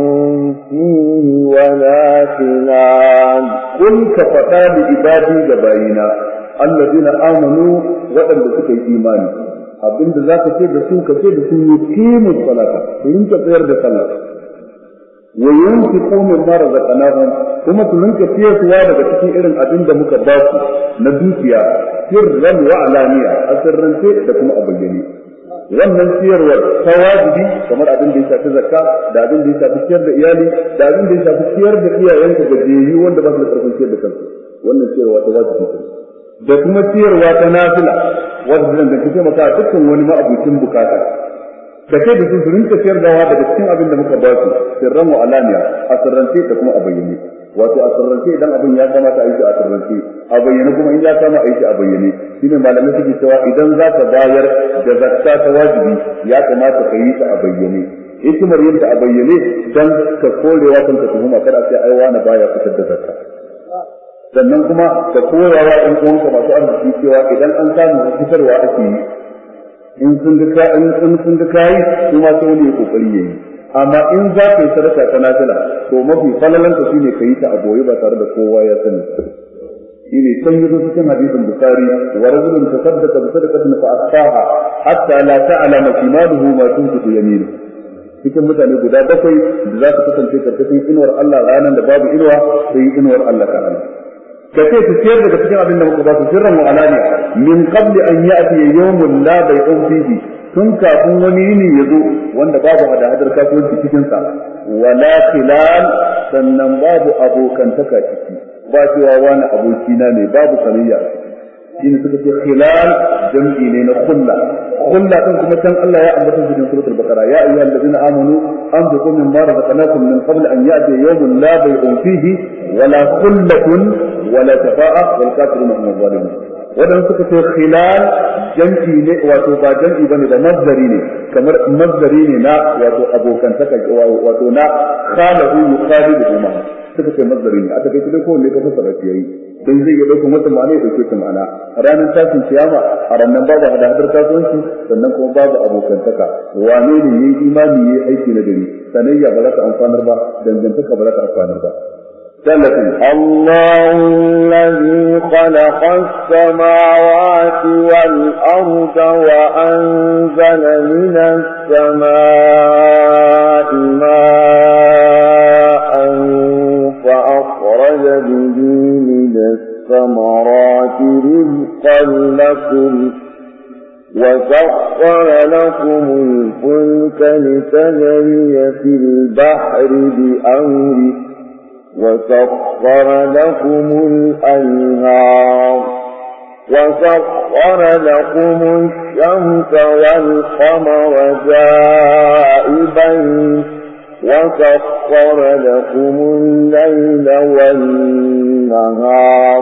فيه ولا خلال قل كفتا لعبادي جبائنا الذين آمنوا وأن تكي إيماني abinda za ka ce da su ka ce da su yuqimu salata su rinka tsayar da sallah wa yunfiqu mimma razaqnahum kuma su rinka ciyarwa daga cikin irin abin da muka ba su na dukiya sirran wa alaniya a sirrance da kuma a bayyane wannan ciyarwar ta wajibi kamar abin da ya shafi zakka da abin da ya shafi ciyar da iyali da abin da ya shafi ciyar da iyayenka gajiyayyu wanda ba su da karfin ciyar da kansu wannan ciyarwa ta wajibi da kuma ciyarwa ta nafila wanda zan da kace maka dukkan wani ma'abucin bukata da kai da su rinka ciyar da daga cikin abin da muka ba su sirran wa alaniya a sirrance da kuma a bayyane wato a sirrance idan abin ya kamata a yi a sirrance a bayyane kuma in ya kama a yi a bayyane shine malamai suke cewa idan za ka bayar da zakka ta wajibi ya kamata ka yi ta a bayyane hikimar yin ta a bayyane dan ka korewa kanka tuhuma kada sai ai wani baya fitar da zakka sannan kuma ka koyawa ɗan uwanka masu arziki cewa idan an samu fitarwa ake yi in sun ga kayi kuma sai wani ya kokari yayi amma in za ka yi sadaka ta nafila to mafi falalanta shine ka yi ta a boye ba tare da kowa ya sani shine san yi cikin hadisin bukhari wa rajulun tasaddaqa bi sadaqatin fa asfaha hatta la ta'lama shimaluhu ma tunfiqu yaminuhu cikin mutane guda bakwai da za su kasance karkashin inuwar Allah ranar da babu inuwa sai inuwar Allah ta Allah ka ce su ciyar daga cikin abin da muka ba su sirran wa alani min qabli an ya'ti yawmun la bay'un fihi tun kafin wani yini ya zo wanda babu hada-hadar kasuwanci cikin sa wala khilal sannan babu abokantaka ciki ba cewa wani abokina ne babu sanayya shine suka ce khilal jam'i ne na khulla kan kuma can Allah ya ambata cikin suratul baqara ya ayyuhallazina amanu anfiqu mimma razaqnakum min qabl an ya'ti yawmun la bay'un fihi wala khullatun wala shafa'a wal kafiruna hum zalimun wadan suka ce khilal jam'i ne wato ba jam'i bane da mazdari ne kamar mazdari ne na wato abokantaka wato na khalahu yuqalibu ma suka ce mazdari ne aka kai dai ko ne ka fasara shi yayi dan zai iya dauka wata ma'ana ya dauke ta ma'ana ranar tashin kiyama a ranar babu hada-hadar kasuwanci sannan kuma babu abokantaka wane ne yayi imani yayi aiki na gari sanayya ba za ta amfanar ba dangantaka ba za ta amfanar ba الله الذي خلق السماوات والأرض وأنزل من السماء ماء فأخرج به من الثمرات رزقا لكم وسخر لكم الفلك لتجري في البحر بأمره وسخر لكم الأنهار وسخر لكم الشمس والقمر دائبين وسخر لكم الليل والنهار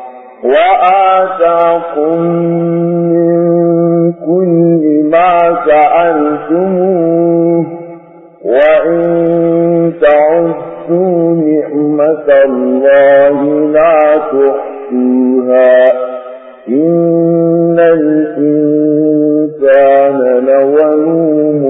وآتاكم من كل ما سألتموه وإن تعدوا نعمة الله لا تحصوها إن الإنسان لظلوم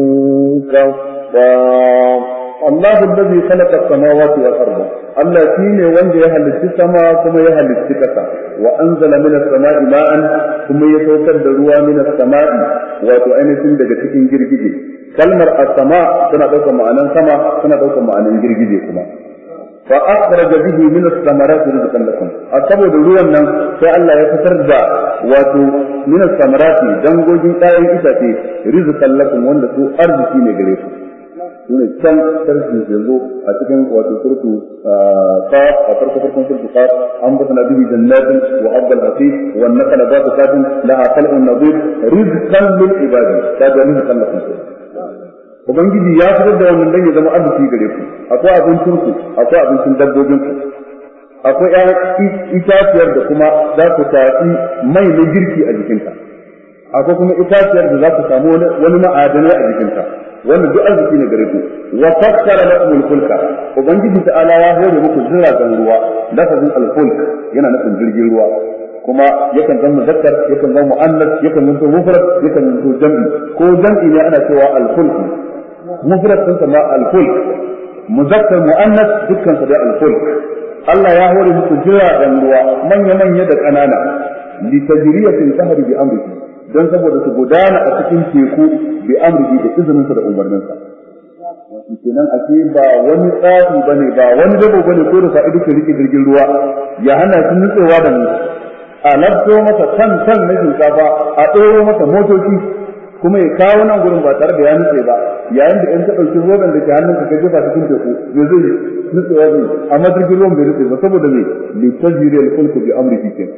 كفار الله الذي خلق السماوات والأرض الله شيني wanda ya halicci sama kuma ya halicci kasa wa anzala minas sama'i ma'an kuma ya saukar da ruwa minas sama'i wato ainihin daga cikin girgije kalmar as-sama tana daukar ma'anan sama tana daukar ma'anan girgije kuma fa akhraja bihi minas samarati rizqan lakum saboda ruwan nan sai Allah ya fitar da wato minas samarati dangogin ɗayan itace rizqan lakum wanda su arziki ne gare ku shine can sarki yanzu a cikin wato surtu a farkon surtu qaf an bata bihi jannatin wa abdal hasib wa nakala baqatin laha tal'un nadir rizqan lil ibadi kaga rizqan lakum ubangiji ya fitar da wannan dan ya zama arziki gare ku akwai abincin ku akwai abincin dabbobin ku akwai itaciyar da kuma za ku tafi mai na girki a jikinta akwai kuma itaciyar da za ku samu wani ma'adanai a jikinta wannan duk arziki ne gare ku wa fakkara lakum al-fulka ubangiji ta'ala ya hore muku jiragen ruwa lafazin al-fulk yana nufin jirgin ruwa kuma yakan zama muzakkar yakan zama muannas yakan zama mufrad yakan zama jam'i ko jam'i ne ana cewa al-fulk mufrad din sama al-fulk muzakkar muannas dukkan su da al-fulk Allah ya hore muku jiragen ruwa manya da kanana li tajriyatin tahri bi amrihi dan saboda su gudana a cikin teku bi amrihi da izinin sa da umarnin sa kenan ake ba wani tsari bane ba wani dabo bane ko da fa'idu ke rike jirgin ruwa ya hana shi nutsewa da mu a labto masa kan na shinkafa a ɗoro masa motoci kuma ya kawo nan gurin ba tare da ya nutse ba yayin da in ka ɗauki roban da ke hannun ka jefa cikin teku zai zai nutsewa zai amma jirgin ruwan bai nutse ba saboda me li tajriyal fulku bi amrihi kenan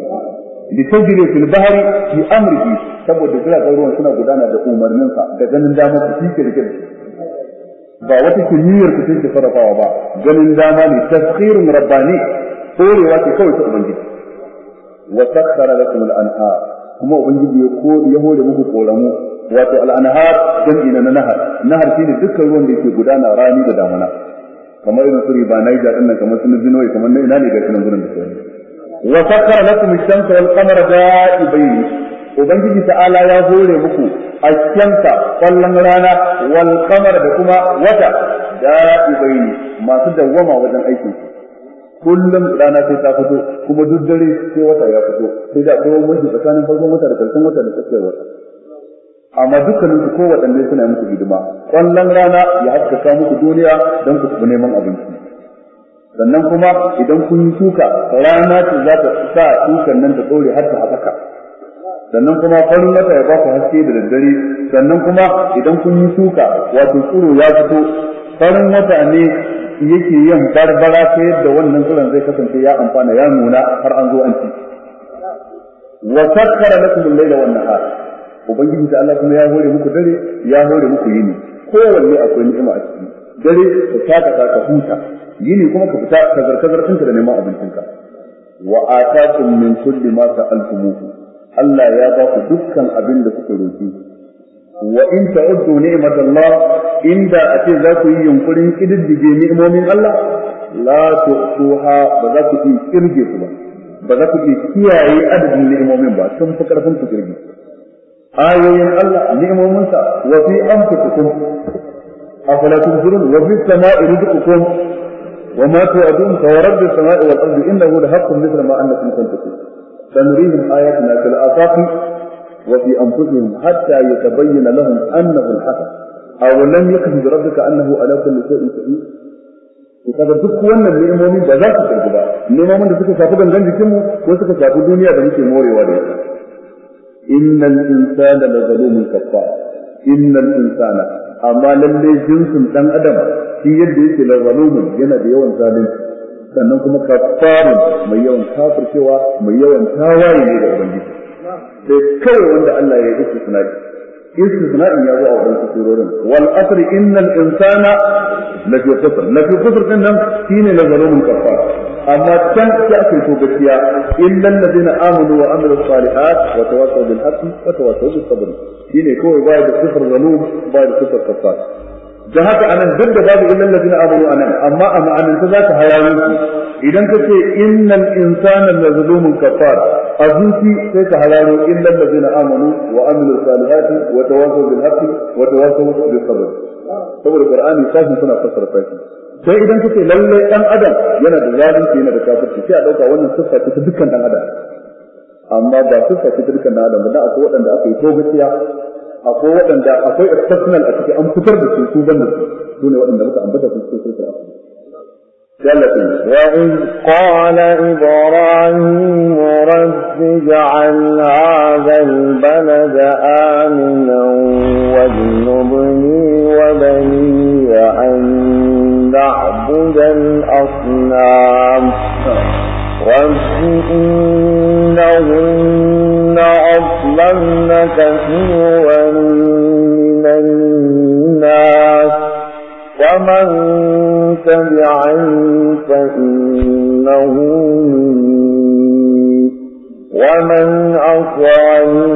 litajri fil bahri bi amrihi saboda jiragen ruwan suna gudana da umarninsa da ganin dama su cike da kai ba wata kimiyyar ku take sarrafawa ba ganin dama ne taskhirun rabbani korewa ce kawai ta ubangiji wa sakhkhara lakum al-anhar kuma ubangiji ya hore muku koramu wato al-anhar jam'i na nahar shine dukkan ruwan da yake gudana rani da damana kamar irin suri ba Niger din nan kamar sunan Benue kamar ina ne ga sunan gurin da sai وسخر لكم الشمس والقمر دائبين ubangiji ta'ala ya hore muku ashamsa kallon rana wal qamar da kuma wata da'ibain masu dawwama wajen aikin kullum rana sai ta fito kuma duk dare sai wata ya fito sai da kowa mun tsakanin farkon wata da karshen wata da tsakiyar wata amma dukkanin su ko wadanne suna muku hidima kallon rana ya haskaka muku duniya don ku neman abinci sannan kuma idan kun yi shuka rana ce za ta sa shukan nan ta dore har ta haɓaka sannan kuma farin wata ya ba ku haske da daddare sannan kuma idan kun yi shuka wato tsiro ya fito farin wata ne yake yin barbara ta yadda wannan tsiron zai kasance ya amfana ya nuna har an zo an ci wa sakkara lakum al-layla wan nahar ubangiji ta Allah kuma ya hore muku dare ya hore muku yini kowanne akwai ni'ima a ciki dare ka taka ka huta yini kuma ka fita kazar ɗinka da neman abincinka wa atakum min kulli ma sa'altumuhu Allah ya ba ku dukkan abin da kuka roki wa in ta'uddu ni'matallah inda ace za ku yi yunkurin kididdige ni'imomin Allah la tu'tuha ba za ku yi kirge su ba za ku yi kiyaye adadin ni'imomin ba sun fi karfin ku kirge ayoyin Allah ni'imominsa wa fi anfusikum afala tubsirun wa fi samai rizqukum وما توعدون فورب السماء والأرض إنه لحق مثل ما أنكم تنطقون سنريهم آياتنا في الآفاق وفي أنفسهم حتى يتبين لهم أنه الحق أو لم يكن بربك أنه على كل شيء شهيد وكذا duk wannan ni'imomin ba za su karbu ba ni'imomin da suka shafi gangan jikinmu ko suka shafi duniya da muke morewa da ita innal insana la zalumun kaffar innal insana amma lalle jinsin dan adam shi yadda yake la zalumun yana da yawan zalunci sannan kuma kaffarun mai yawan kafircewa mai yawan tawaye ne da ubangiji sai kai wanda Allah ya yi istisna'in ya zo a wadansu surorin wal asri innal insana lafi khusr din nan shine la zalumun kaffar amma can sai ake so gaskiya illal ladina amanu wa amilus salihat wa tawassaw bil haqqi wa tawassaw bis sabr shine kawai ba da sifar zalum ba da sifar kaffar da haka anan duk da babu illal ladina amanu anan amma a ma'anan ta zaka hayawo idan ka ce innal insana lazulumun kafar azuki sai ka halalo illal ladina amanu wa amilus salihati wa tawassaw bil haqqi wa tawassaw bis sabr saboda qur'ani sai suna fassara sai sai idan ka ce lalle dan adam yana da zalunci yana da kafirci sai a dauka wannan siffa ce ta dukkan dan adam amma ba siffa ce ta dukkan dan adam ba akwai wadanda aka yi togaciya akwai wadanda akwai exceptional a cikin an fitar da su banda su ne wadanda muka ambata su cikin sura وإذ قال إبراهيم رب اجعل هذا البلد آمنا واجنبني وبني أن نعبد الأصنام رب إنهن أضللن كثيرا من الناس ومن تبعني فإنه مني ومن عصاني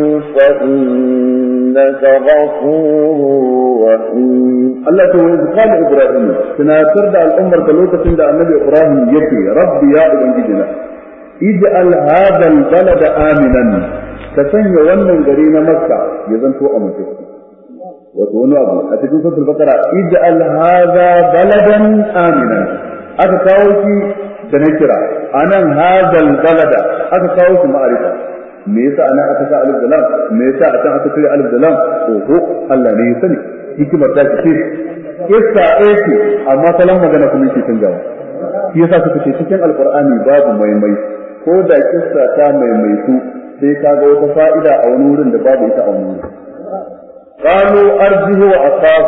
فإنك غفور رحيم. الله تعالى قال إبراهيم سنأثر على الأمر بلوكة عند النبي إبراهيم يكي ربي يا ابن جدنا اجعل هذا البلد آمنا كسني ومن قرين مكة يزنتو أمتك وتقولوا أبو أتكون سورة البقرة اجعل هذا بلدا آمنا أتكاوشي تنكرا أنا هذا البلد أتكاوشي معرفة ميسا أنا أتكا ألف دلام ميسا أتكا ألف دلام وهو الله ليسني hikimar ta ce kissa ce amma salan magana kuma yake canjawa shi yasa suka ce cikin alqur'ani babu maimai ko da kissa ta maimaitu sai ka ga wata fa'ida a wani wurin da babu ita a wani wurin قالوا أرجه وأخاه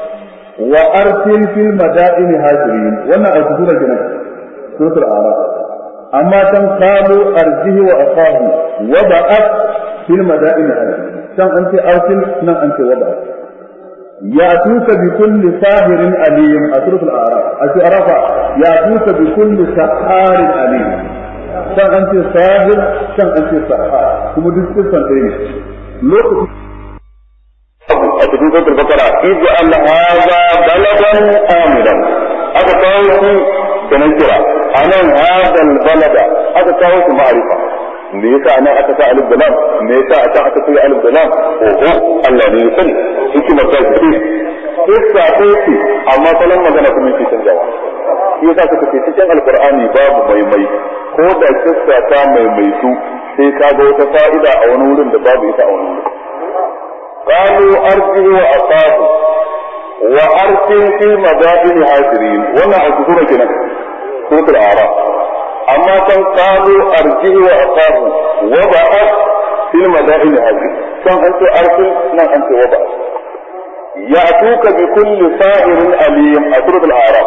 وأرسل في المدائن هاجرين وانا أرسلنا جنة سورة الأعراف أما قالوا أرجه وأخاه وبعث في المدائن هاجرين كان أنت أرسل كان أنت وبعث يأتوك بكل ساحر أليم سورة الأعراف يأتوك بكل سحار أليم كان أنت ساحر كان أنت سحار كم دكتور سنتين لو a cikin suratul baqara ij'al hadha baladan aminan aka kawo shi da nakira anan hadal balada aka kawo shi ma'rifa me yasa anan aka sa alif da lam me yasa aka sa alif da lam oho Allah ne ya sani hikimar ta ce kissa ce amma salon magana kuma yake canjawa shi yasa suka ce cikin alqur'ani babu maimai ko da kissa ta maimaitu sai ka ga wata fa'ida a wani wurin da babu ita a wani wurin قالوا أرسل وأخاه وأرسل في مدائن هاجرين وما أذكر كنا سورة الأعراف أما كان قالوا أرسل وأخاه وبعث في المدائن هاجرين كان أنت أرسل نعم أنت وبعث يأتوك بكل ساحر أليم سورة الأعراف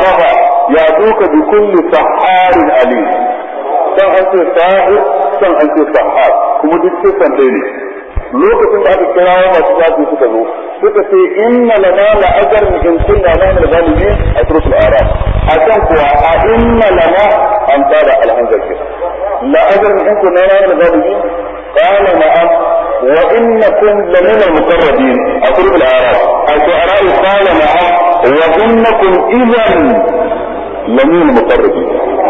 يأتوك بكل سحار أليم كان أنت ساحر كان أنت سحار كم دكتور سنتين lokacin da aka kirawo masu zafi suka zo suka ce inna lana la ajran in kunna lana al-ghalibin a suratul a'raf akan kuwa a inna lana an tada al-hanzar ke la ajran in kunna lana al-ghalibin qala na'am wa innakum lamina al-muqarrabin a suratul a'raf al-shu'ara qala na'am wa innakum idhan lamina al-muqarrabin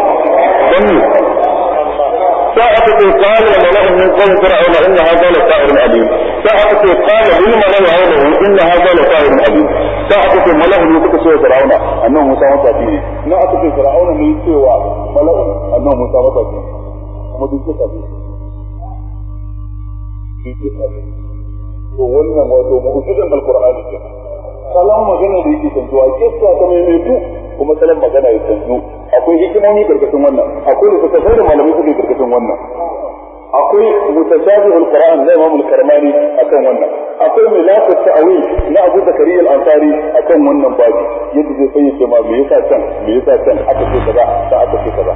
ساعة قال الملأ من قوم فرعون إن هذا لساحر عليم ساعة قال للملأ حوله إن هذا لساحر عليم ساعة الملأ من سوى فرعون أنه مساومة فيه ساعة فرعون من سوى ملأ أنه مساومة فيه مدرسة فيه wannan wato mu'jizan alqur'ani ke kalam magana da yake tantuwa kissa ta mai kuma kalam magana ya tantu akwai hikimomi karkashin wannan akwai littattafai da malamai suke karkashin wannan akwai mutashabihul qur'an na Imam al-Karmani akan wannan akwai milatu ta'wil na Abu Zakariya al-Ansari akan wannan babu yadda zai fayyace ma me yasa can aka ce kaza da aka ce kaza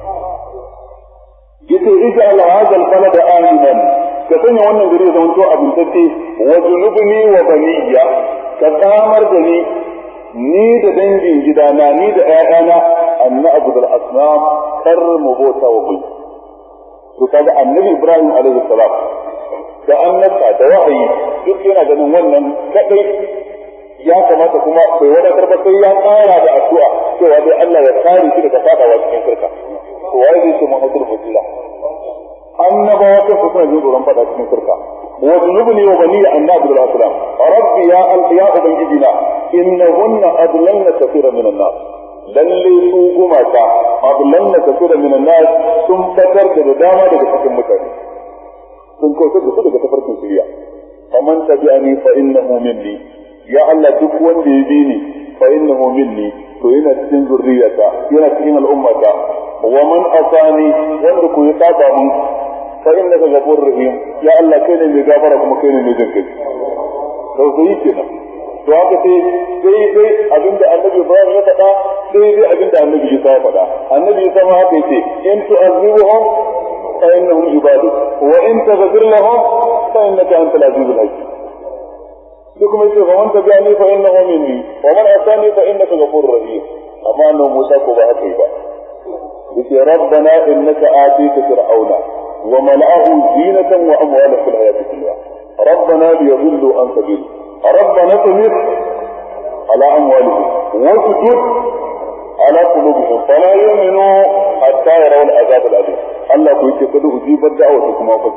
yace ij'al hadha al-balad aminan ka sanya wannan gari ya zama to abin tace wa junubni wa baniya ka samar da ni da dangin gidana ni da ƴaƴana an na'budu al-asnam kar mu bauta wa bai to kaga annabi Ibrahim alaihi salam da annabta da wahayi duk yana ganin wannan kadai ya kamata kuma bai wadatar ba sai ya ƙara da addu'a cewa dai Allah ya kare shi daga fadawa cikin shirka to wai zai ce Muhammadu Rasulullah annabawa kan suna jin tsoron fada cikin shirka wa junubni wa bani an na'budu al-asnam rabbi ya ubangijina innahunna adlalna kaseeran min an-nas lalle su gumaka adlalna kaseeran min an-nas sun fatar da dama daga cikin mutane sun kautar da su daga tafarkin shiriya faman tabi'ani fa innahu minni ya Allah duk wanda ya bi ni fa innahu minni to yana cikin zurriyata yana cikin al'ummata wa man asani wanda ku ya saba mun fa innaka ghafurur rahim ya Allah kai ne mai gafara kuma kai ne mai jinkai to sai kenan to haka sai abinda annabi Ibrahim ya faɗa sai abinda annabi Isa ya faɗa annabi Isa ma haka yace in tu'azibuhum fa innahum ibaduk wa in taghfir lahum fa innaka antal azizul hakim kuma yace fa man tabi'ani fa innahu minni wa man asani fa innaka ghafurur rahim amma annabi Musa ko ba haka ba yace rabbana innaka atita fir'auna wa mala'ahu zinatan wa amwalan fil hayati dunya rabbana liyadhillu an sabil rabbana tumit ala amwalihim wa tudud ala qulubihim fala yu'minu hatta yaraw al'azab al'alim Allah ko yake kada ujibar da'awata kuma ku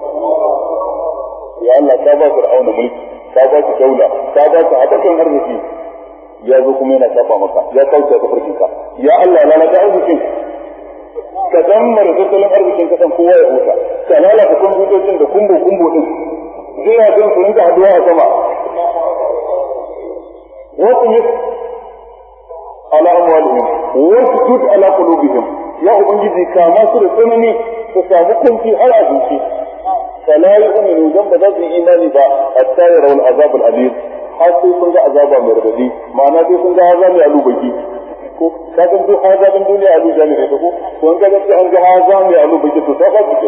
ya Allah ka ba fir'auna mulki ka ba ki daula ka ba ki hadakan arziki ya zo kuma yana saba maka ya kauce ta farkinka ya Allah lalata arzikin ka dammar tattalin arzikin ka san kowa ya huta ka lalata kwamfutocin da kumbo din zai jin su rinka haduwa a sama wasu yi ala amwalihim wasu tut ala qulubihim ya ubangiji kama su da tsanani su samu kunci har a zuci فلا يؤمنوا جنب ذات الإيمان با حتى يروا العذاب الأليم حتى يكون عذاب مرضي معناه يكون عذاب يعلوبكي كذا دو عذاب الدنيا علو جاني ده ko kun ga da an ga azam ya alu biki to saka kike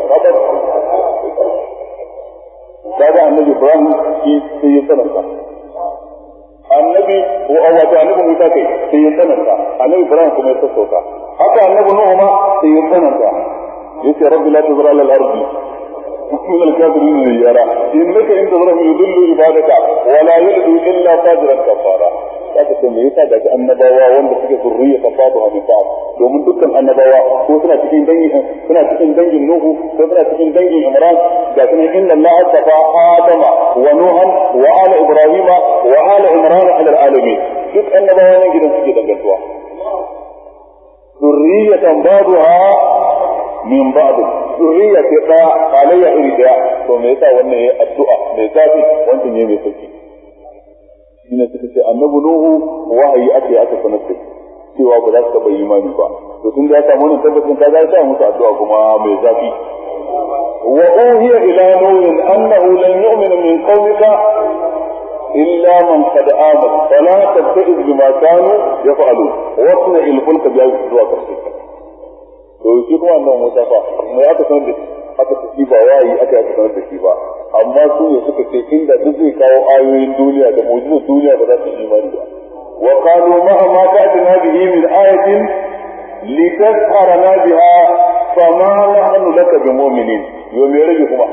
daga annabi Ibrahim shi sai ya sanarta annabi wa awata annabi Musa kai sai ya sanarta annabi Ibrahim kuma ya sassauta haka annabi Nuhu ma sai ya sanarta yace rabbi la tuzra lil ardi من الكافرين يرى إنك إن تظلم يضل عبادك ولا يلد إلا فاجرا كفارا haka sai me yasa daga annabawa wanda suke zurriya kafatuha min ba'd domin dukkan annabawa ko suna cikin dangin Nuhu ko suna cikin dangin Imran da kuma inna Allah tafa Adama wa Nuhan wa ala Ibrahima wa ala Imran ala alamin duk annabawa ne gidan suke dangantuwa zurriyatan ba'daha min ba'd zuriya ce daya halayya iri daya to me yasa wannan yayi addu'a mai zafi wannan ne mai sauki shine suka ce annabi Nuhu wahayi aka sanar da cewa ba za su taba imani ba to tun da ya samu wannan tabbacin ta ga musu addu'a kuma mai zafi wa uhiya ila nuhin annahu lan yu'mina min qawmika illa man qad amana fala tattabi'u bima kanu yaf'alun wasna al-fulka bi zuwa karshe to shi kuma wannan mutafa mai aka sanar da aka tafi ba wayi aka sanar da shi ba amma su ne suka ce inda duk zai kawo ayoyin duniya da mu'jizar duniya ba za su yi imani ba wa qalu ma ta'tina bihi min ayatin litasharana biha fama nahnu laka bimu'minin yo me rage kuma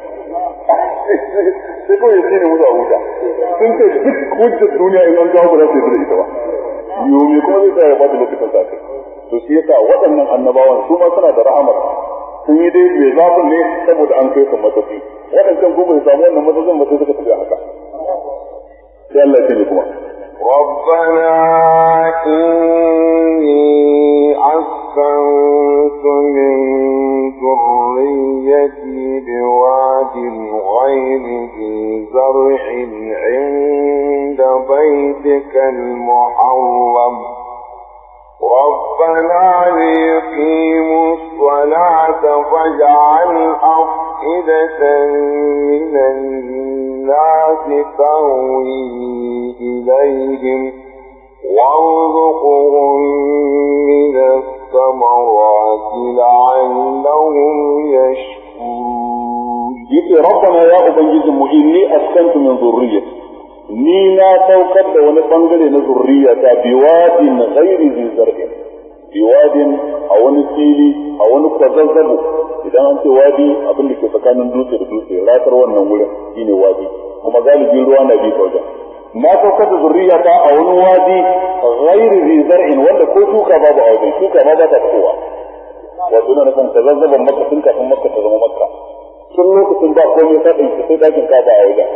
sai ko yace ne musu abuta sun ce duk hujjar duniya in an ga ba za su yi da ita ba yo me ko zai tsaya ba da lokacin sa to shi yasa waɗannan annabawan su ma suna da rahama sun yi dai mai zafin ne saboda an kai su matafi waɗancan kuma bai samu wannan matafin ba sai suka tafi haka sai Allah ya ce kuma ربنا إني أسكنت من ذريتي بواد غير ذي زرع عند بيتك المحرم ربنا ليقيموا الصلاة فاجعل أفئدة من الناس تهوي إليهم وارزقهم من الثمرات لعلهم يشكرون. ربنا يا أبنجزم إني أسكنت من ذريتي ni na saukar da wani bangare na zurriya ta biwadin ghairi zi zar'in biwadin a wani fili a wani kwazazzabo idan an ce wadi abin da ke tsakanin dutse da dutse ratar wannan wurin shine wadi kuma galibin ruwa na bi wajen na saukar da zurriyata a wani wadi ghairi zi zar'in wanda ko shuka babu a wajen, shuka ma ba ta fitowa. Wato na nufin tazazzaban Makka tun kafin Makka ta zama Makka, tun lokacin ba komai ta ɗauki sai ɗakin Ka'aba a wajen,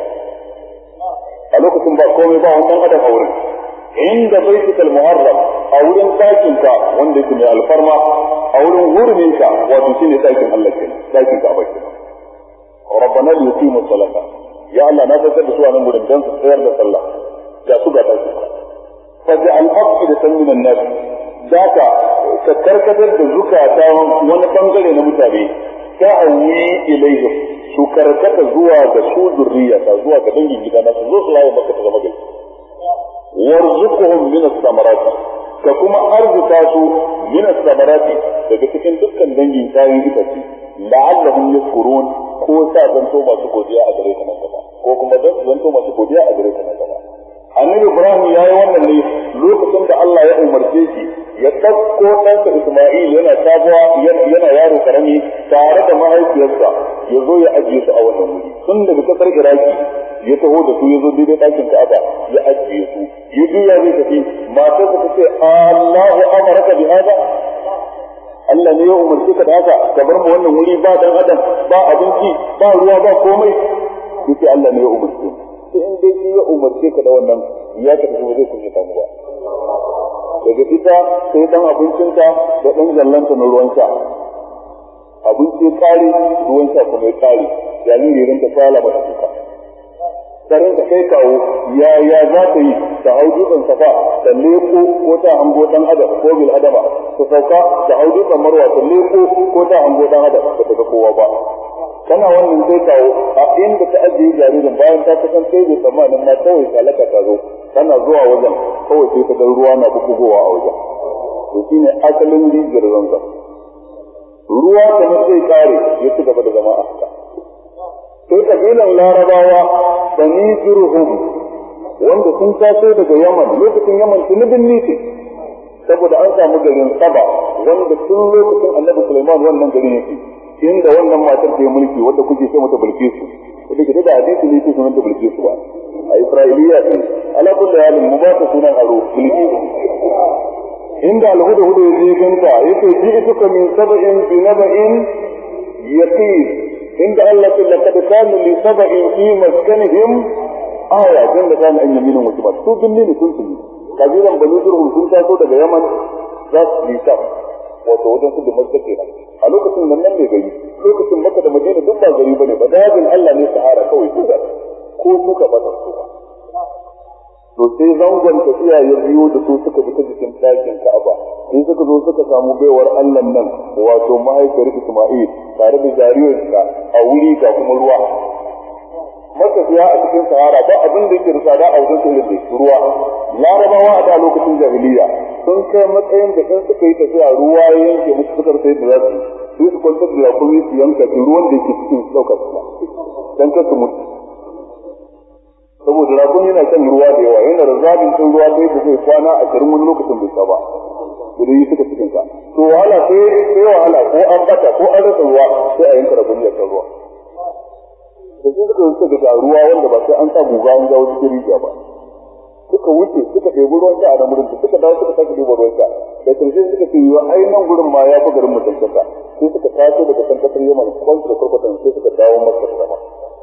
a lokacin ba komai ba wannan adam a wurin. Inda baitul muharram a wurin ɗakin ka wanda yake mai alfarma, a wurin hurumin ka wato shine ɗakin Allah kenan, ɗakin Ka'aba kenan. Rabbana liyuqimu salata, ya Allah na fasar da su a nan gurin dan su tsayar da sallah ga su ga ɗakin ka. Faj'al afidatan minan nas, zaka ka karkatar da zukata wani bangare na mutane ta hawi ilaihim, su karkata zuwa ga su zurriyata, zuwa ga dangin gidana, su zo su laye maka ta zama gari. Warzuquhum min as-samarati, ka kuma arzuta su min as-samarati daga cikin dukkan dangin kayan itace, la'allahum yashkurun, ko sa zanto masu godiya a gare ka nan gaba, ko kuma dan zanto masu godiya a gare ka nan gaba. Annabi Ibrahim yayi wannan ne lokacin da Allah ya umarce shi ya ɗauko ɗansa Isma'il yana sabuwa yana yaro karami tare da mahaifiyarsa ya zo ya ajiye su a wannan wuri. Tun daga kasar Iraki ya taho da su ya zo daidai ɗakin Ka'aba ya ajiye su. Ya juya zai tafi, matarsa ta ce Allahu amaraka bi hada, Allah ne ya umarce ka da haka, ka bar mu wannan wuri ba dan adam, ba abinci, ba ruwa, ba komai. Yace Allah ne ya umarce. Sai in dai shi ya umarce ka da wannan, ya ka tafi zai kunya samu ba. Daga ita sai dan abincinta da dan zallanta na ruwan sha. Abinci kare, ruwan sha kuma kare, jaririn ta fara mata kuka. Sarin da kai kawo ya za ta yi ta hau dutsen safa ta leko ko ta hango dan adam ko bil adama, ta sauka ta hau dutsen marwa ta leko ko ta hango dan adam ba ta ga kowa ba. Kana wannan sai kawo a inda ta ajiye jaririn bayan ta kasan sai bai tsammanin ma kawai talaka ta zo, tana zuwa wajen kawai sai ta ga ruwa na bugowa a wajen. To shine asalin rijiyar Zamzam. Ruwa kamar zai kare ya ci gaba da zama a haka. Sai kabilan Larabawa Bani Jurhum wanda sun taso daga Yaman, lokacin Yaman tunubin niti saboda an samu garin Saba wanda tun lokacin Annabi Sulaiman wannan garin yake, inda wannan matar ta yi mulki wanda kuke sai mata Bilkisu, wanda ke da hadisi ne sunan ta Bilkisu ba a Isra'iliya ce, ala kullu halin mu ba ta sunan aro Bilkisu. Inda al-hudu ya je ganta yace ji ituka min sab'in bi naba'in yaqin, inda Allah ta laqad kana li sab'in fi maskanihim aya, dan da kana ayyaminin wasu ba su binne ne sun tuni kabilan Bani Jurhum sun taso daga Yaman za su yi ta wato wajen su da Makka kenan. A lokacin nan ne gari, lokacin Makka da Madina duk ba gari bane ba, dajin Allah ne sahara kawai ko suka ba su ba. To sai zangon tafiya ya biyo da su suka bi ta jikin ɗakin Ka'aba, sai suka zo suka samu baiwar Allah nan wato mahaifiyar Isma'il tare da jaririyarsa a wuri ga kuma ruwa. Matafiya a cikin sahara ba abin da yake da tsada a wajen irin da ruwa. Larabawa a da lokacin jahiliya sun kai matsayin da in suka yi tafiya ruwa ya yanke musu suka sai da za su su kwantar da yakumi su yanka ruwan da yake cikin su ɗaukar su dan kar su mutu. Saboda rakun yana shan ruwa da yawa, yana da zabin cin ruwa sai da zai kwana a garin wani lokacin bai saba da yi suka cikin ka. To wahala sai wahala ko an bata ko an rasa ruwa sai a yanka rakun ya shan ruwa. Da su suka ga ruwa wanda ba sai an sa guga an jawo cikin rijiya ba. Suka wuce suka ɗebi ruwan sha a nan gurin, suka dawo suka sake ɗebi ruwan sha. Da ƙarshe suka ce yiwa ai nan gurin ma ya fi garin mutuntaka. Sai suka taso daga kan kasar Yaman kwanci da kurkutan sai suka dawo Makka da zama.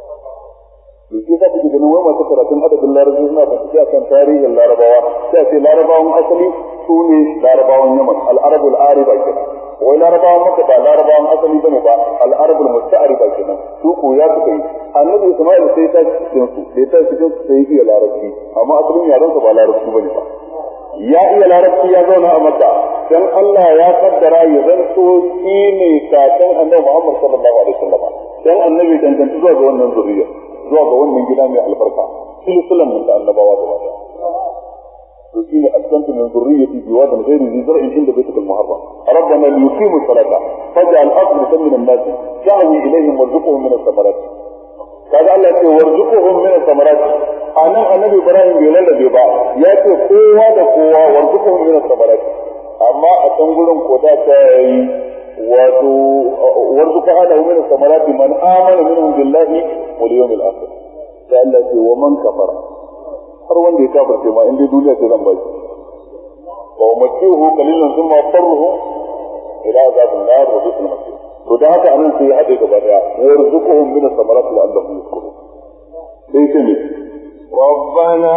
Yake za ku ji ganin wai masu karatun adabin Larabci suna bincike a kan tarihin Larabawa, sai a ce Larabawan asali su ne Larabawan Yaman, al'arabul ariba kenan. Wai Larabawan Makka ba Larabawan asali bane ba, al'arabul musta'ariba kenan. Su ko ya suka yi. Annabi Isma'il sai ta cikin su, sai iya Larabci, amma asalin yaron sa ba Larabci bane ba. Ya iya Larabci ya zauna a Makka, dan Allah ya kaddara ya zanto shi ne kakan Annabi Muhammad sallallahu alaihi wasallam. Dan Annabi danganta zuwa ga wannan zuriya, zuwa ga wannan gida mai albarka, silsilan mun da annabawa da wata. To shine askantu min zurriyyati biwadin ghairi zi zar'in inda baytukal muharram. Rabbana liyuqimu as-salata faj'al afidatan min an-nas ta'wi ilayhim warzuqhum min ath-thamarat. Kaga Allah ya ce warzuqhum min ath-thamarat. Anan Annabi Ibrahim bai lallabe ba, ya ce kowa da kowa warzuqhum min ath-thamarat. Amma a can gurin koda ta yi wato warzuqhum min ath-thamarat man amana minhum billahi wal yawmil akhir. Da Allah ya ce wa man kafara har wanda ya kafirce ma in dai duniya ce zan ba shi wa umatihu qalilan thumma farruhu ila azabin nar wa bi'sal masir. To da haka anan sai ya hade gaba daya wa yarzuquhum min as-samarati la'allahum yashkurun. sai ce ne ربنا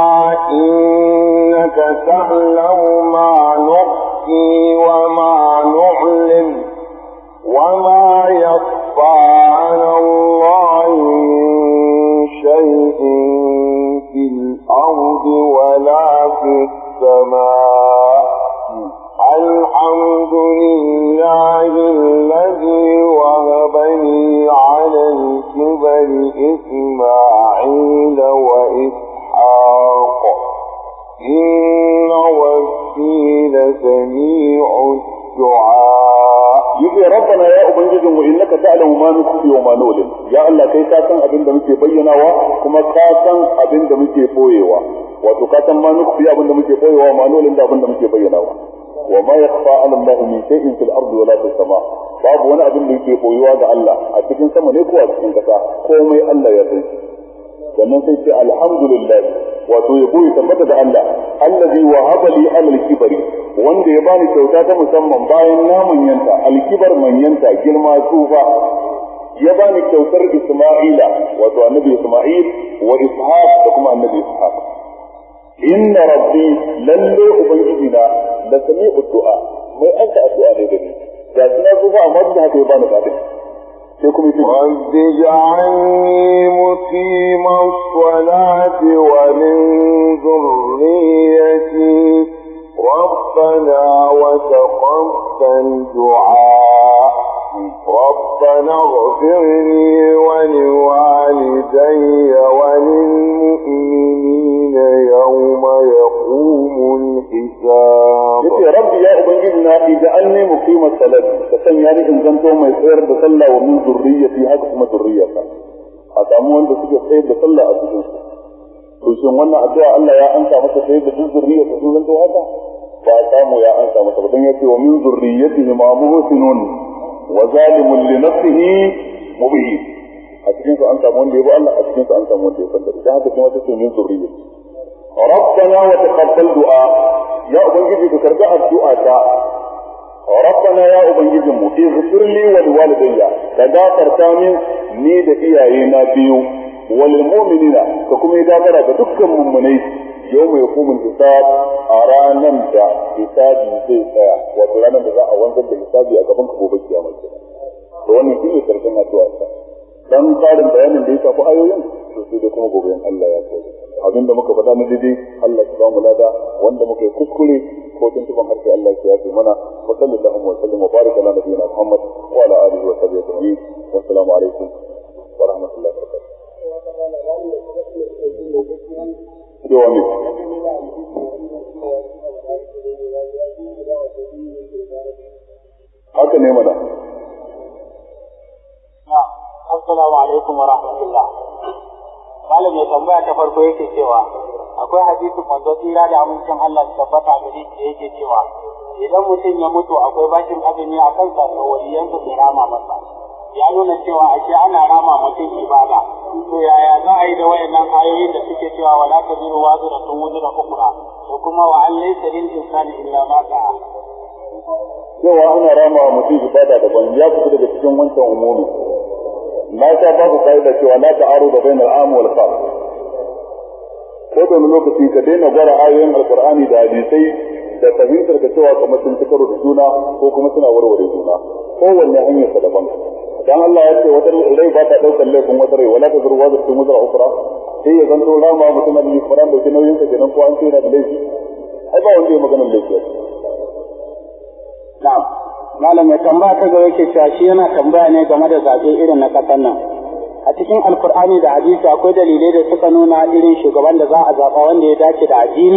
إنك تعلم ما نخفي وما نعلن وما يخفى على الله من شيء في الأرض ولا في السماء الحمد لله الذي وهبني على الكبر إسماعيل وإسحاق إن ربي لسميع الدعاء. يقول ربنا يا أبنجد وإنك تعلم ما نخفي وما نعلن. يا الله كي كاسن أبن دمكي بيناوا كما كاسن أبن دمكي بويوا وتكاسن ما نخفي أبن دمكي بويوا وما نعلن أبن دمكي بيناوا وما يخفى على الله من شيء في الأرض ولا في السماء. babu wani abin da yake koyuwa ga Allah a cikin sama ne ko a cikin kasa komai Allah ya san shi. Sannan sai ce alhamdulillah wato yabo ya tabbata da Allah allazi wahaba li al-kibari wanda ya bani kyauta ta musamman bayan na manyanta al-kibar manyanta girma tsufa ya bani kyautar Isma'ila wato annabi Isma'il wa Ishaq da kuma annabi Ishaq. Inna rabbi lalle ubangijina la sami'u du'a mai anta addu'a ne da ni ga suna tsufa amma da haka ya bani kadai sai kuma yace rabbi ja'alni muqima as-salati wa min dhurriyyati rabbana wa taqabbal du'a ربنا اغفر لي ولوالدي وللمؤمنين يوم يقوم الحساب. يا رب يا أبنجدنا اجعلني مقيم الصلاة فسنياني إن زنتو ما يصير بصلى ومن ذريتي هكذا ذريتك أتعموا أنت سيجي سيد بصلى أسجد وشون وانا أدعى الله يا أنت مثل سيد ذرية فسن زنتو هذا فأتعموا يا أنت مثل بدنيتي ومن ذريته ما محسنون وظالم لنفسه مبين أتكين فأنت من يبو الله أتكين فأنت من يبو الله إذا هذا كما تسمى من ذرية ربنا وتقبل دعاء يا أبنجي تكرجع الدعاء ربنا يا أبنجي اغفر لي ولوالدي تغفر تامين نيد إياينا بيو وللمؤمنين فكم يدابر بدكم مؤمنين يوم يقوم الحساب أرانا دا حسابي زي سيا وطلانا دا أوانزل بحسابي أقبنك بوبكي عمل كده واني كيني تركنا دعاء dan tsarin bayanin da ya tafi ayoyin to sai da kuma gobe Allah ya so abin da muka faɗa na daidai Allah ya ba mu lada wanda muka yi kuskure ko tuntuban harshe Allah ya yafe mana wa sallallahu wa sallam wa baraka ala nabiyina Muhammad wa ala alihi wa sahbihi ajma'in wa assalamu alaikum wa rahmatullahi wa barakatuh. haka ne mana assalamu alaikum wa rahmatullah. Malam ya tambaya ta farko yake cewa akwai hadisin manzo tsira da amincin Allah su tabbata gare shi da yake cewa idan mutum ya mutu akwai bashin azumi a kansa to waliyansa su rama masa. Ya nuna cewa ashe ana rama mutum ibada. To yaya za a yi da wayannan ayoyin da suke cewa wala taziru waziratun wuzra ukhra to kuma wa an laysa lil insani illa ma sa'a. Cewa ana rama mutum ibada daban ya fita daga cikin wancan umumi. Na ta babu kaida cewa la ta'aru da bainal am wal khas. Ko da lokaci ka daina gwara ayoyin alqur'ani da hadisai da fahimtar ka cewa kamar sun ci karo da juna ko kuma suna warware juna. Kowanne hanyar sa daban. Dan Allah ya ce wata rai ba ta daukar laifin wata rai wala tazuru wazratun wazra ukhra sai ya zanto rama mutum da Qur'an da nauyin sa kenan ko an ce da laifi ai ba wanda ya magana laifi. Na'am. Malam ya tambaya ta gaba yake cewa shi yana tambaya ne game da zaɓe irin na ƙasar nan. A cikin Alkur'ani da hadisi akwai dalilai da suka nuna irin shugaban da za a zaɓa wanda ya dace da addini.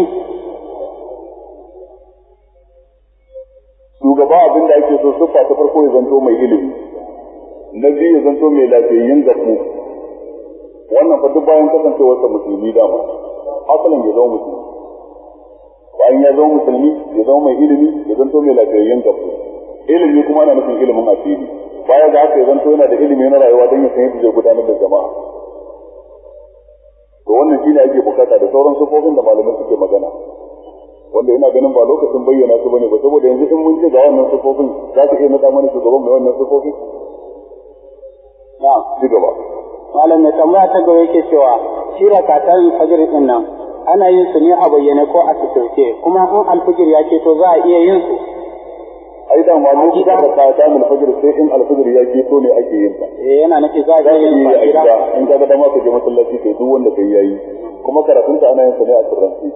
Shugaba abin da ake so siffa ta farko ya zanto mai ilimi, na biyu ya zanto mai lafiyayyen gafu. Wannan fa duk bayan kasancewarsa musulmi dama, asalin ya zama musulmi. Bayan ya zama musulmi ya zama mai ilimi ya zanto mai lafiyayyen gafu. Ilimi kuma ana nufin ilimin asiri baya da haka ya zanto yana da ilimi na rayuwa don ya san yadda zai gudanar da jama'a to wannan shine ake bukata da sauran sufofin da malamai suke magana, wanda ina ganin ba lokacin bayyana su bane ba, saboda yanzu in mun ce ga wannan sufofin za ka iya nada mana shugaban mai wannan sufofin. na'am ci gaba. malam mai tambaya ta gaba yake cewa shi rakatan fajr din nan ana yin su ne a bayyane ko a sirce, kuma in alfajir ya ce to za a iya yin su. ai da ma mun da rakatan alfajr sai in alfajir ya ce to ne ake yin ta. Yana nufi za a iya yin fajira in ga da ma ka je masallaci to duk wanda kai yayi, kuma karatun ta ana yin sa ne a sirrance.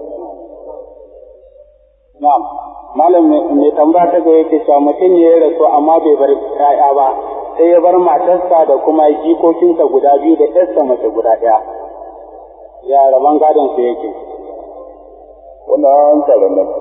na'am malam mai tambaya ta gaba yake cewa mutum ne ya rasu amma bai bar ƴaƴa ba, sai ya bar matarsa da kuma jikokinsa guda biyu da ƴarsa mace guda ɗaya, ya raban gadon su yake. wannan an karan nan.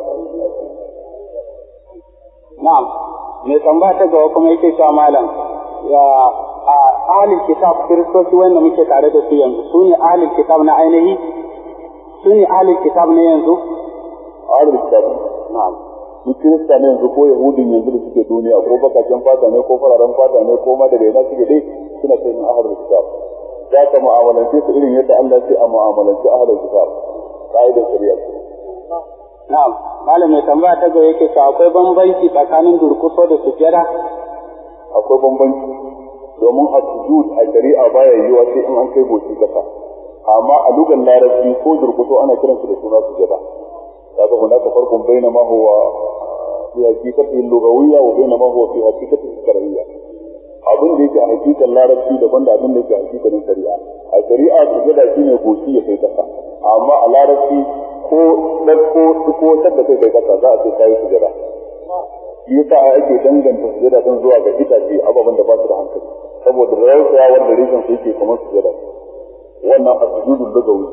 na'am mai tambaya ta gaba kuma yake cewa malam ya a ahlul kitab kiristoci wanda muke tare da su yanzu su ne ahlul kitab na ainihi, su ne ahlul kitab ne yanzu. ahlul kitab na'am duk kirista ne yanzu ko yahudin yanzu da suke duniya ko bakakken fata ne ko fararen fata ne ko ma daga ina suke dai suna cikin ahlul kitab. za ka mu'amalance su irin yadda Allah ya ce a mu'amalance ahlul kitab ka'idar shari'a. na'am malam mai tambaya ta gaba yake cewa akwai bambanci tsakanin durkuso da sujjada. akwai bambanci domin a sujud a shari'a baya yiwa sai in an kai goshi kasa, amma a lugan larabci ko durkuso ana kiransu da suna sujjada. kaga hunaka farqun baina ma huwa fi haqiqati al-lughawiyya wa baina ma huwa fi haqiqati al-shar'iyya. abin da yake a hakikan larabci daban da abin da yake a hakikan shari'a. a shari'a sujada shine goshi ya kai kasa, amma a larabci ko sadda kai kasa za a ce kai sujada. shi yasa ake danganta sujada don zuwa ga itace ababen da ba su da hankali, saboda rausayawar da rikin su yake kamar sujada. wannan a sujudul lugawi.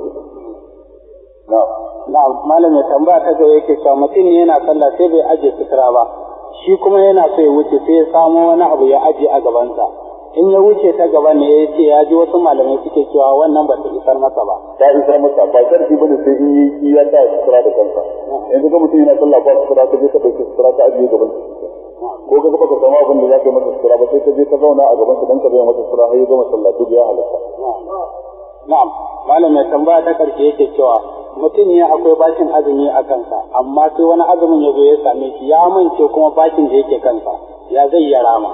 na'am malam ya tambaya ta gaba yake cewa mutum ne yana sallah sai bai aje sutura ba, shi kuma yana so ya wuce sai ya samo wani abu ya aje a gabansa. in ya wuce ta gaba ne ya ce ya ji wasu malamai suke cewa wannan ba ta isar masa ba. ta isar masa ba sarki bane sai in yi ya sa sutura da kansa. yanzu ga mutum yana sallah ba sutura ka je ka ɗauki sutura ka ajiye gaban ko ka ga baka samu abin da za ka yi masa sutura ba sai ka je ka zauna a gaban sa dan ka bai masa sutura har ya gama sallah duk ya halatta. na'am malam ya tambaya ta karshe yake cewa mutum ne akwai bashin azumi a kansa, amma sai wani azumin ya zo ya same shi ya amince kuma bashin da yake kansa ya zai ya rama.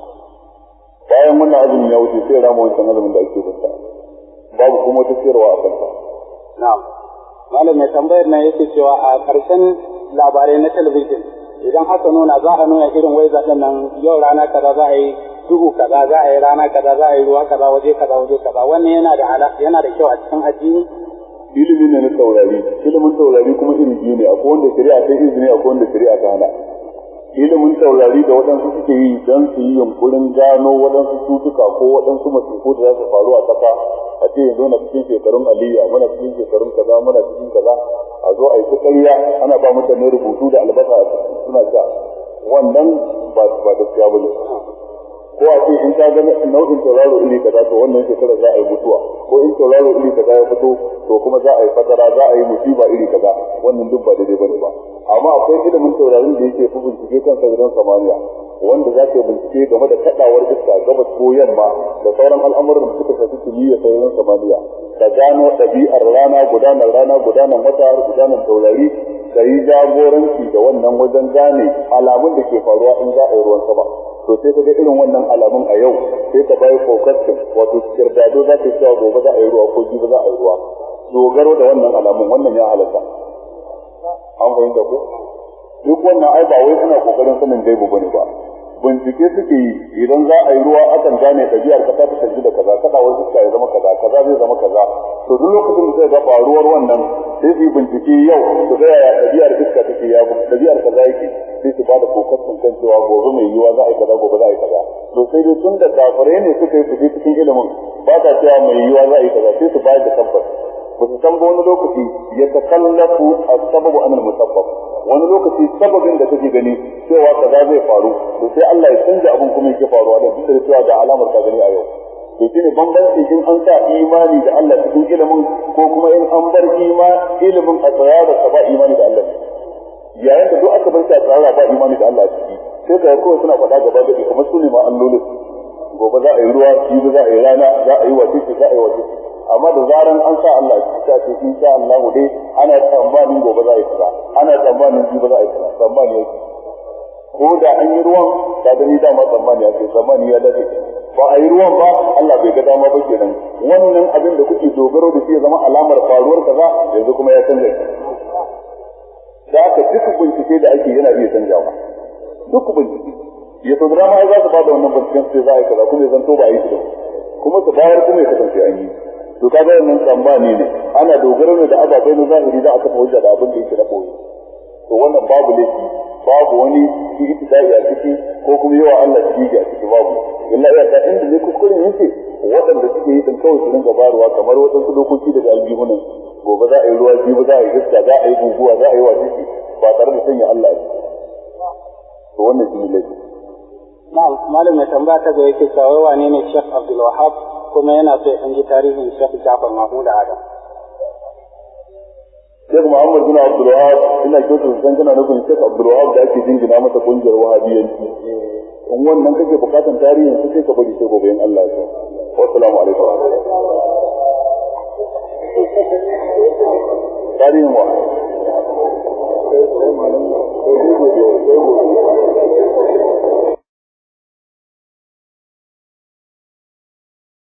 bayan wannan azumin ya wuce sai rama wancan azumin da ake kunta, babu kuma wata sayarwa a kansa. na'am malam mai tambayar nan yake cewa a karshen labarai na talabijin idan aka nuna za a nuna irin wai zaɗin nan yau rana kaza za a yi duhu kaza, za a yi rana kaza, za a yi ruwa kaza, waje kaza waje kaza, wannan yana da kyau a cikin addini. ilimi ne na taurari, ilimin taurari kuma iri biyu ne, akwai wanda shari'a ta izini akwai wanda shari'a ta hana. ilimin taurari da waɗansu suke yi don su yi yunkurin gano waɗansu cutuka ko waɗansu masifu da za su faru a ƙasa, a ce yanzu na cikin shekarun aliyya muna cikin shekarun kaza muna cikin kaza, a zo a yi ta ƙarya ana ba mutane rubutu da albasa a ciki suna sha, wannan ba gaskiya ba ne. ko a ce in ka ga nau'in tauraro iri kaza to wannan shekara za a yi mutuwa, ko in tauraro iri kaza ya fito to kuma za a yi fatara, za a yi musiba iri kaza, wannan duk ba daidai bane ba. amma akwai ilimin taurarin da yake fi bincike kan sararin samaniya, wanda za ka bincike game da kadawar iska gabas ko yamma da sauran al'amuran da suka shafi kimiyyar sararin samaniya, ka gano ɗabi'ar rana, gudanar wata, gudanar taurari, ka yi jagoranci da wannan wajen gane alamun da ke faruwa in za a yi ruwan sama. to sai ka ga irin wannan alamun a yau sai ka bai forecasting, wato kirdado za ka cewa gobe za a yi ruwa ko jibi za a yi ruwa, dogaro da wannan alamun, wannan ya halatta. an fahimta ko duk wannan ai ba wai suna kokarin sanin gaibu bane ba, bincike suke yi. idan za a yi ruwa akan gane ɗabi'ar kasa ta canji da kaza, kadawar iska ya zama kaza, kaza zai zama kaza. to duk lokacin da zai ga faruwar wannan sai su yi bincike yau su ga yaya ɗabi'ar iska take, ya ɗabi'ar kaza yake, sai su bada kokarin kan cewa gobe mai yiwuwa za a yi kaza, gobe za a yi kaza. to sai dai tun da kafirai ne suka yi su je cikin ilimin ba ta cewa mai yiwuwa za a yi kaza, sai su bayar da tabbas. ba su san ba wani lokaci ya takallafu as-sababu an al-musabbab, wani lokaci sababin da kake gani cewa kaza zai faru to sai Allah ya canza abin kuma yake faruwa da duk da cewa ga alamar ka gani a yau. to shine bambanci in an sa imani da Allah cikin ilimin ko kuma in an bar ilimin a tsaya da ka ba imani da Allah. yayin da duk aka bar ta tsara ba imani da Allah ciki sai ka kawai suna faɗa gaba da kamar su ne ma allolin, gobe za a yi ruwa, jibi za a yi rana, za a yi wace za a yi wace. amma da zaran an sa Allah ta ce insha Allah dai ana tsammanin gobe za a yi kaza ana tsammanin jibi za a yi kaza tsammani yake ko da an yi ruwan ka gani dama tsammani yake tsammani ya dace ba a yi ruwan ba Allah bai ga dama ba kenan wannan abin da kuke dogaro da shi ya zama alamar faruwar kaza yanzu kuma ya canza da aka duk bincike da ake yana iya canjawa duk bincike ya to da ma za su bada wannan binciken sai za a yi kaza kuma ya zanto ba a yi shi kuma su bayar kuma ya kasance an yi to kaga wannan tsammani ne ana dogaro ne da ababai na zahiri za a kafa hujja da abin da yake na koyi to wannan babu laifi babu wani ibtida'i a ciki ko kuma yawa Allah shi a ciki babu illa ya ta inda ne kuskuren yake waɗanda suke yi din kawai su rinka baruwa kamar waɗansu dokoki daga aljihunan gobe za a yi ruwa jibi za a yi iska za a yi guguwa za a yi wajiki ba tare da sanya Allah a ciki to wannan shi ne laifi. Malam ya tambaya ta ga yake cewa wane ne Sheikh Abdul Wahab kuma yana so ya ji tarihin Sheikh Jafar Mahmud Adam. Sheikh Muhammad bin Abdul Wahab ina kyautu san kana nufin Sheikh Abdul Wahab da ake jingina masa kungiyar Wahabiyyanci. In wannan kake bukatan tarihin sai ka bari sai gobe in Allah ya so. Assalamu alaikum. Tarihin wa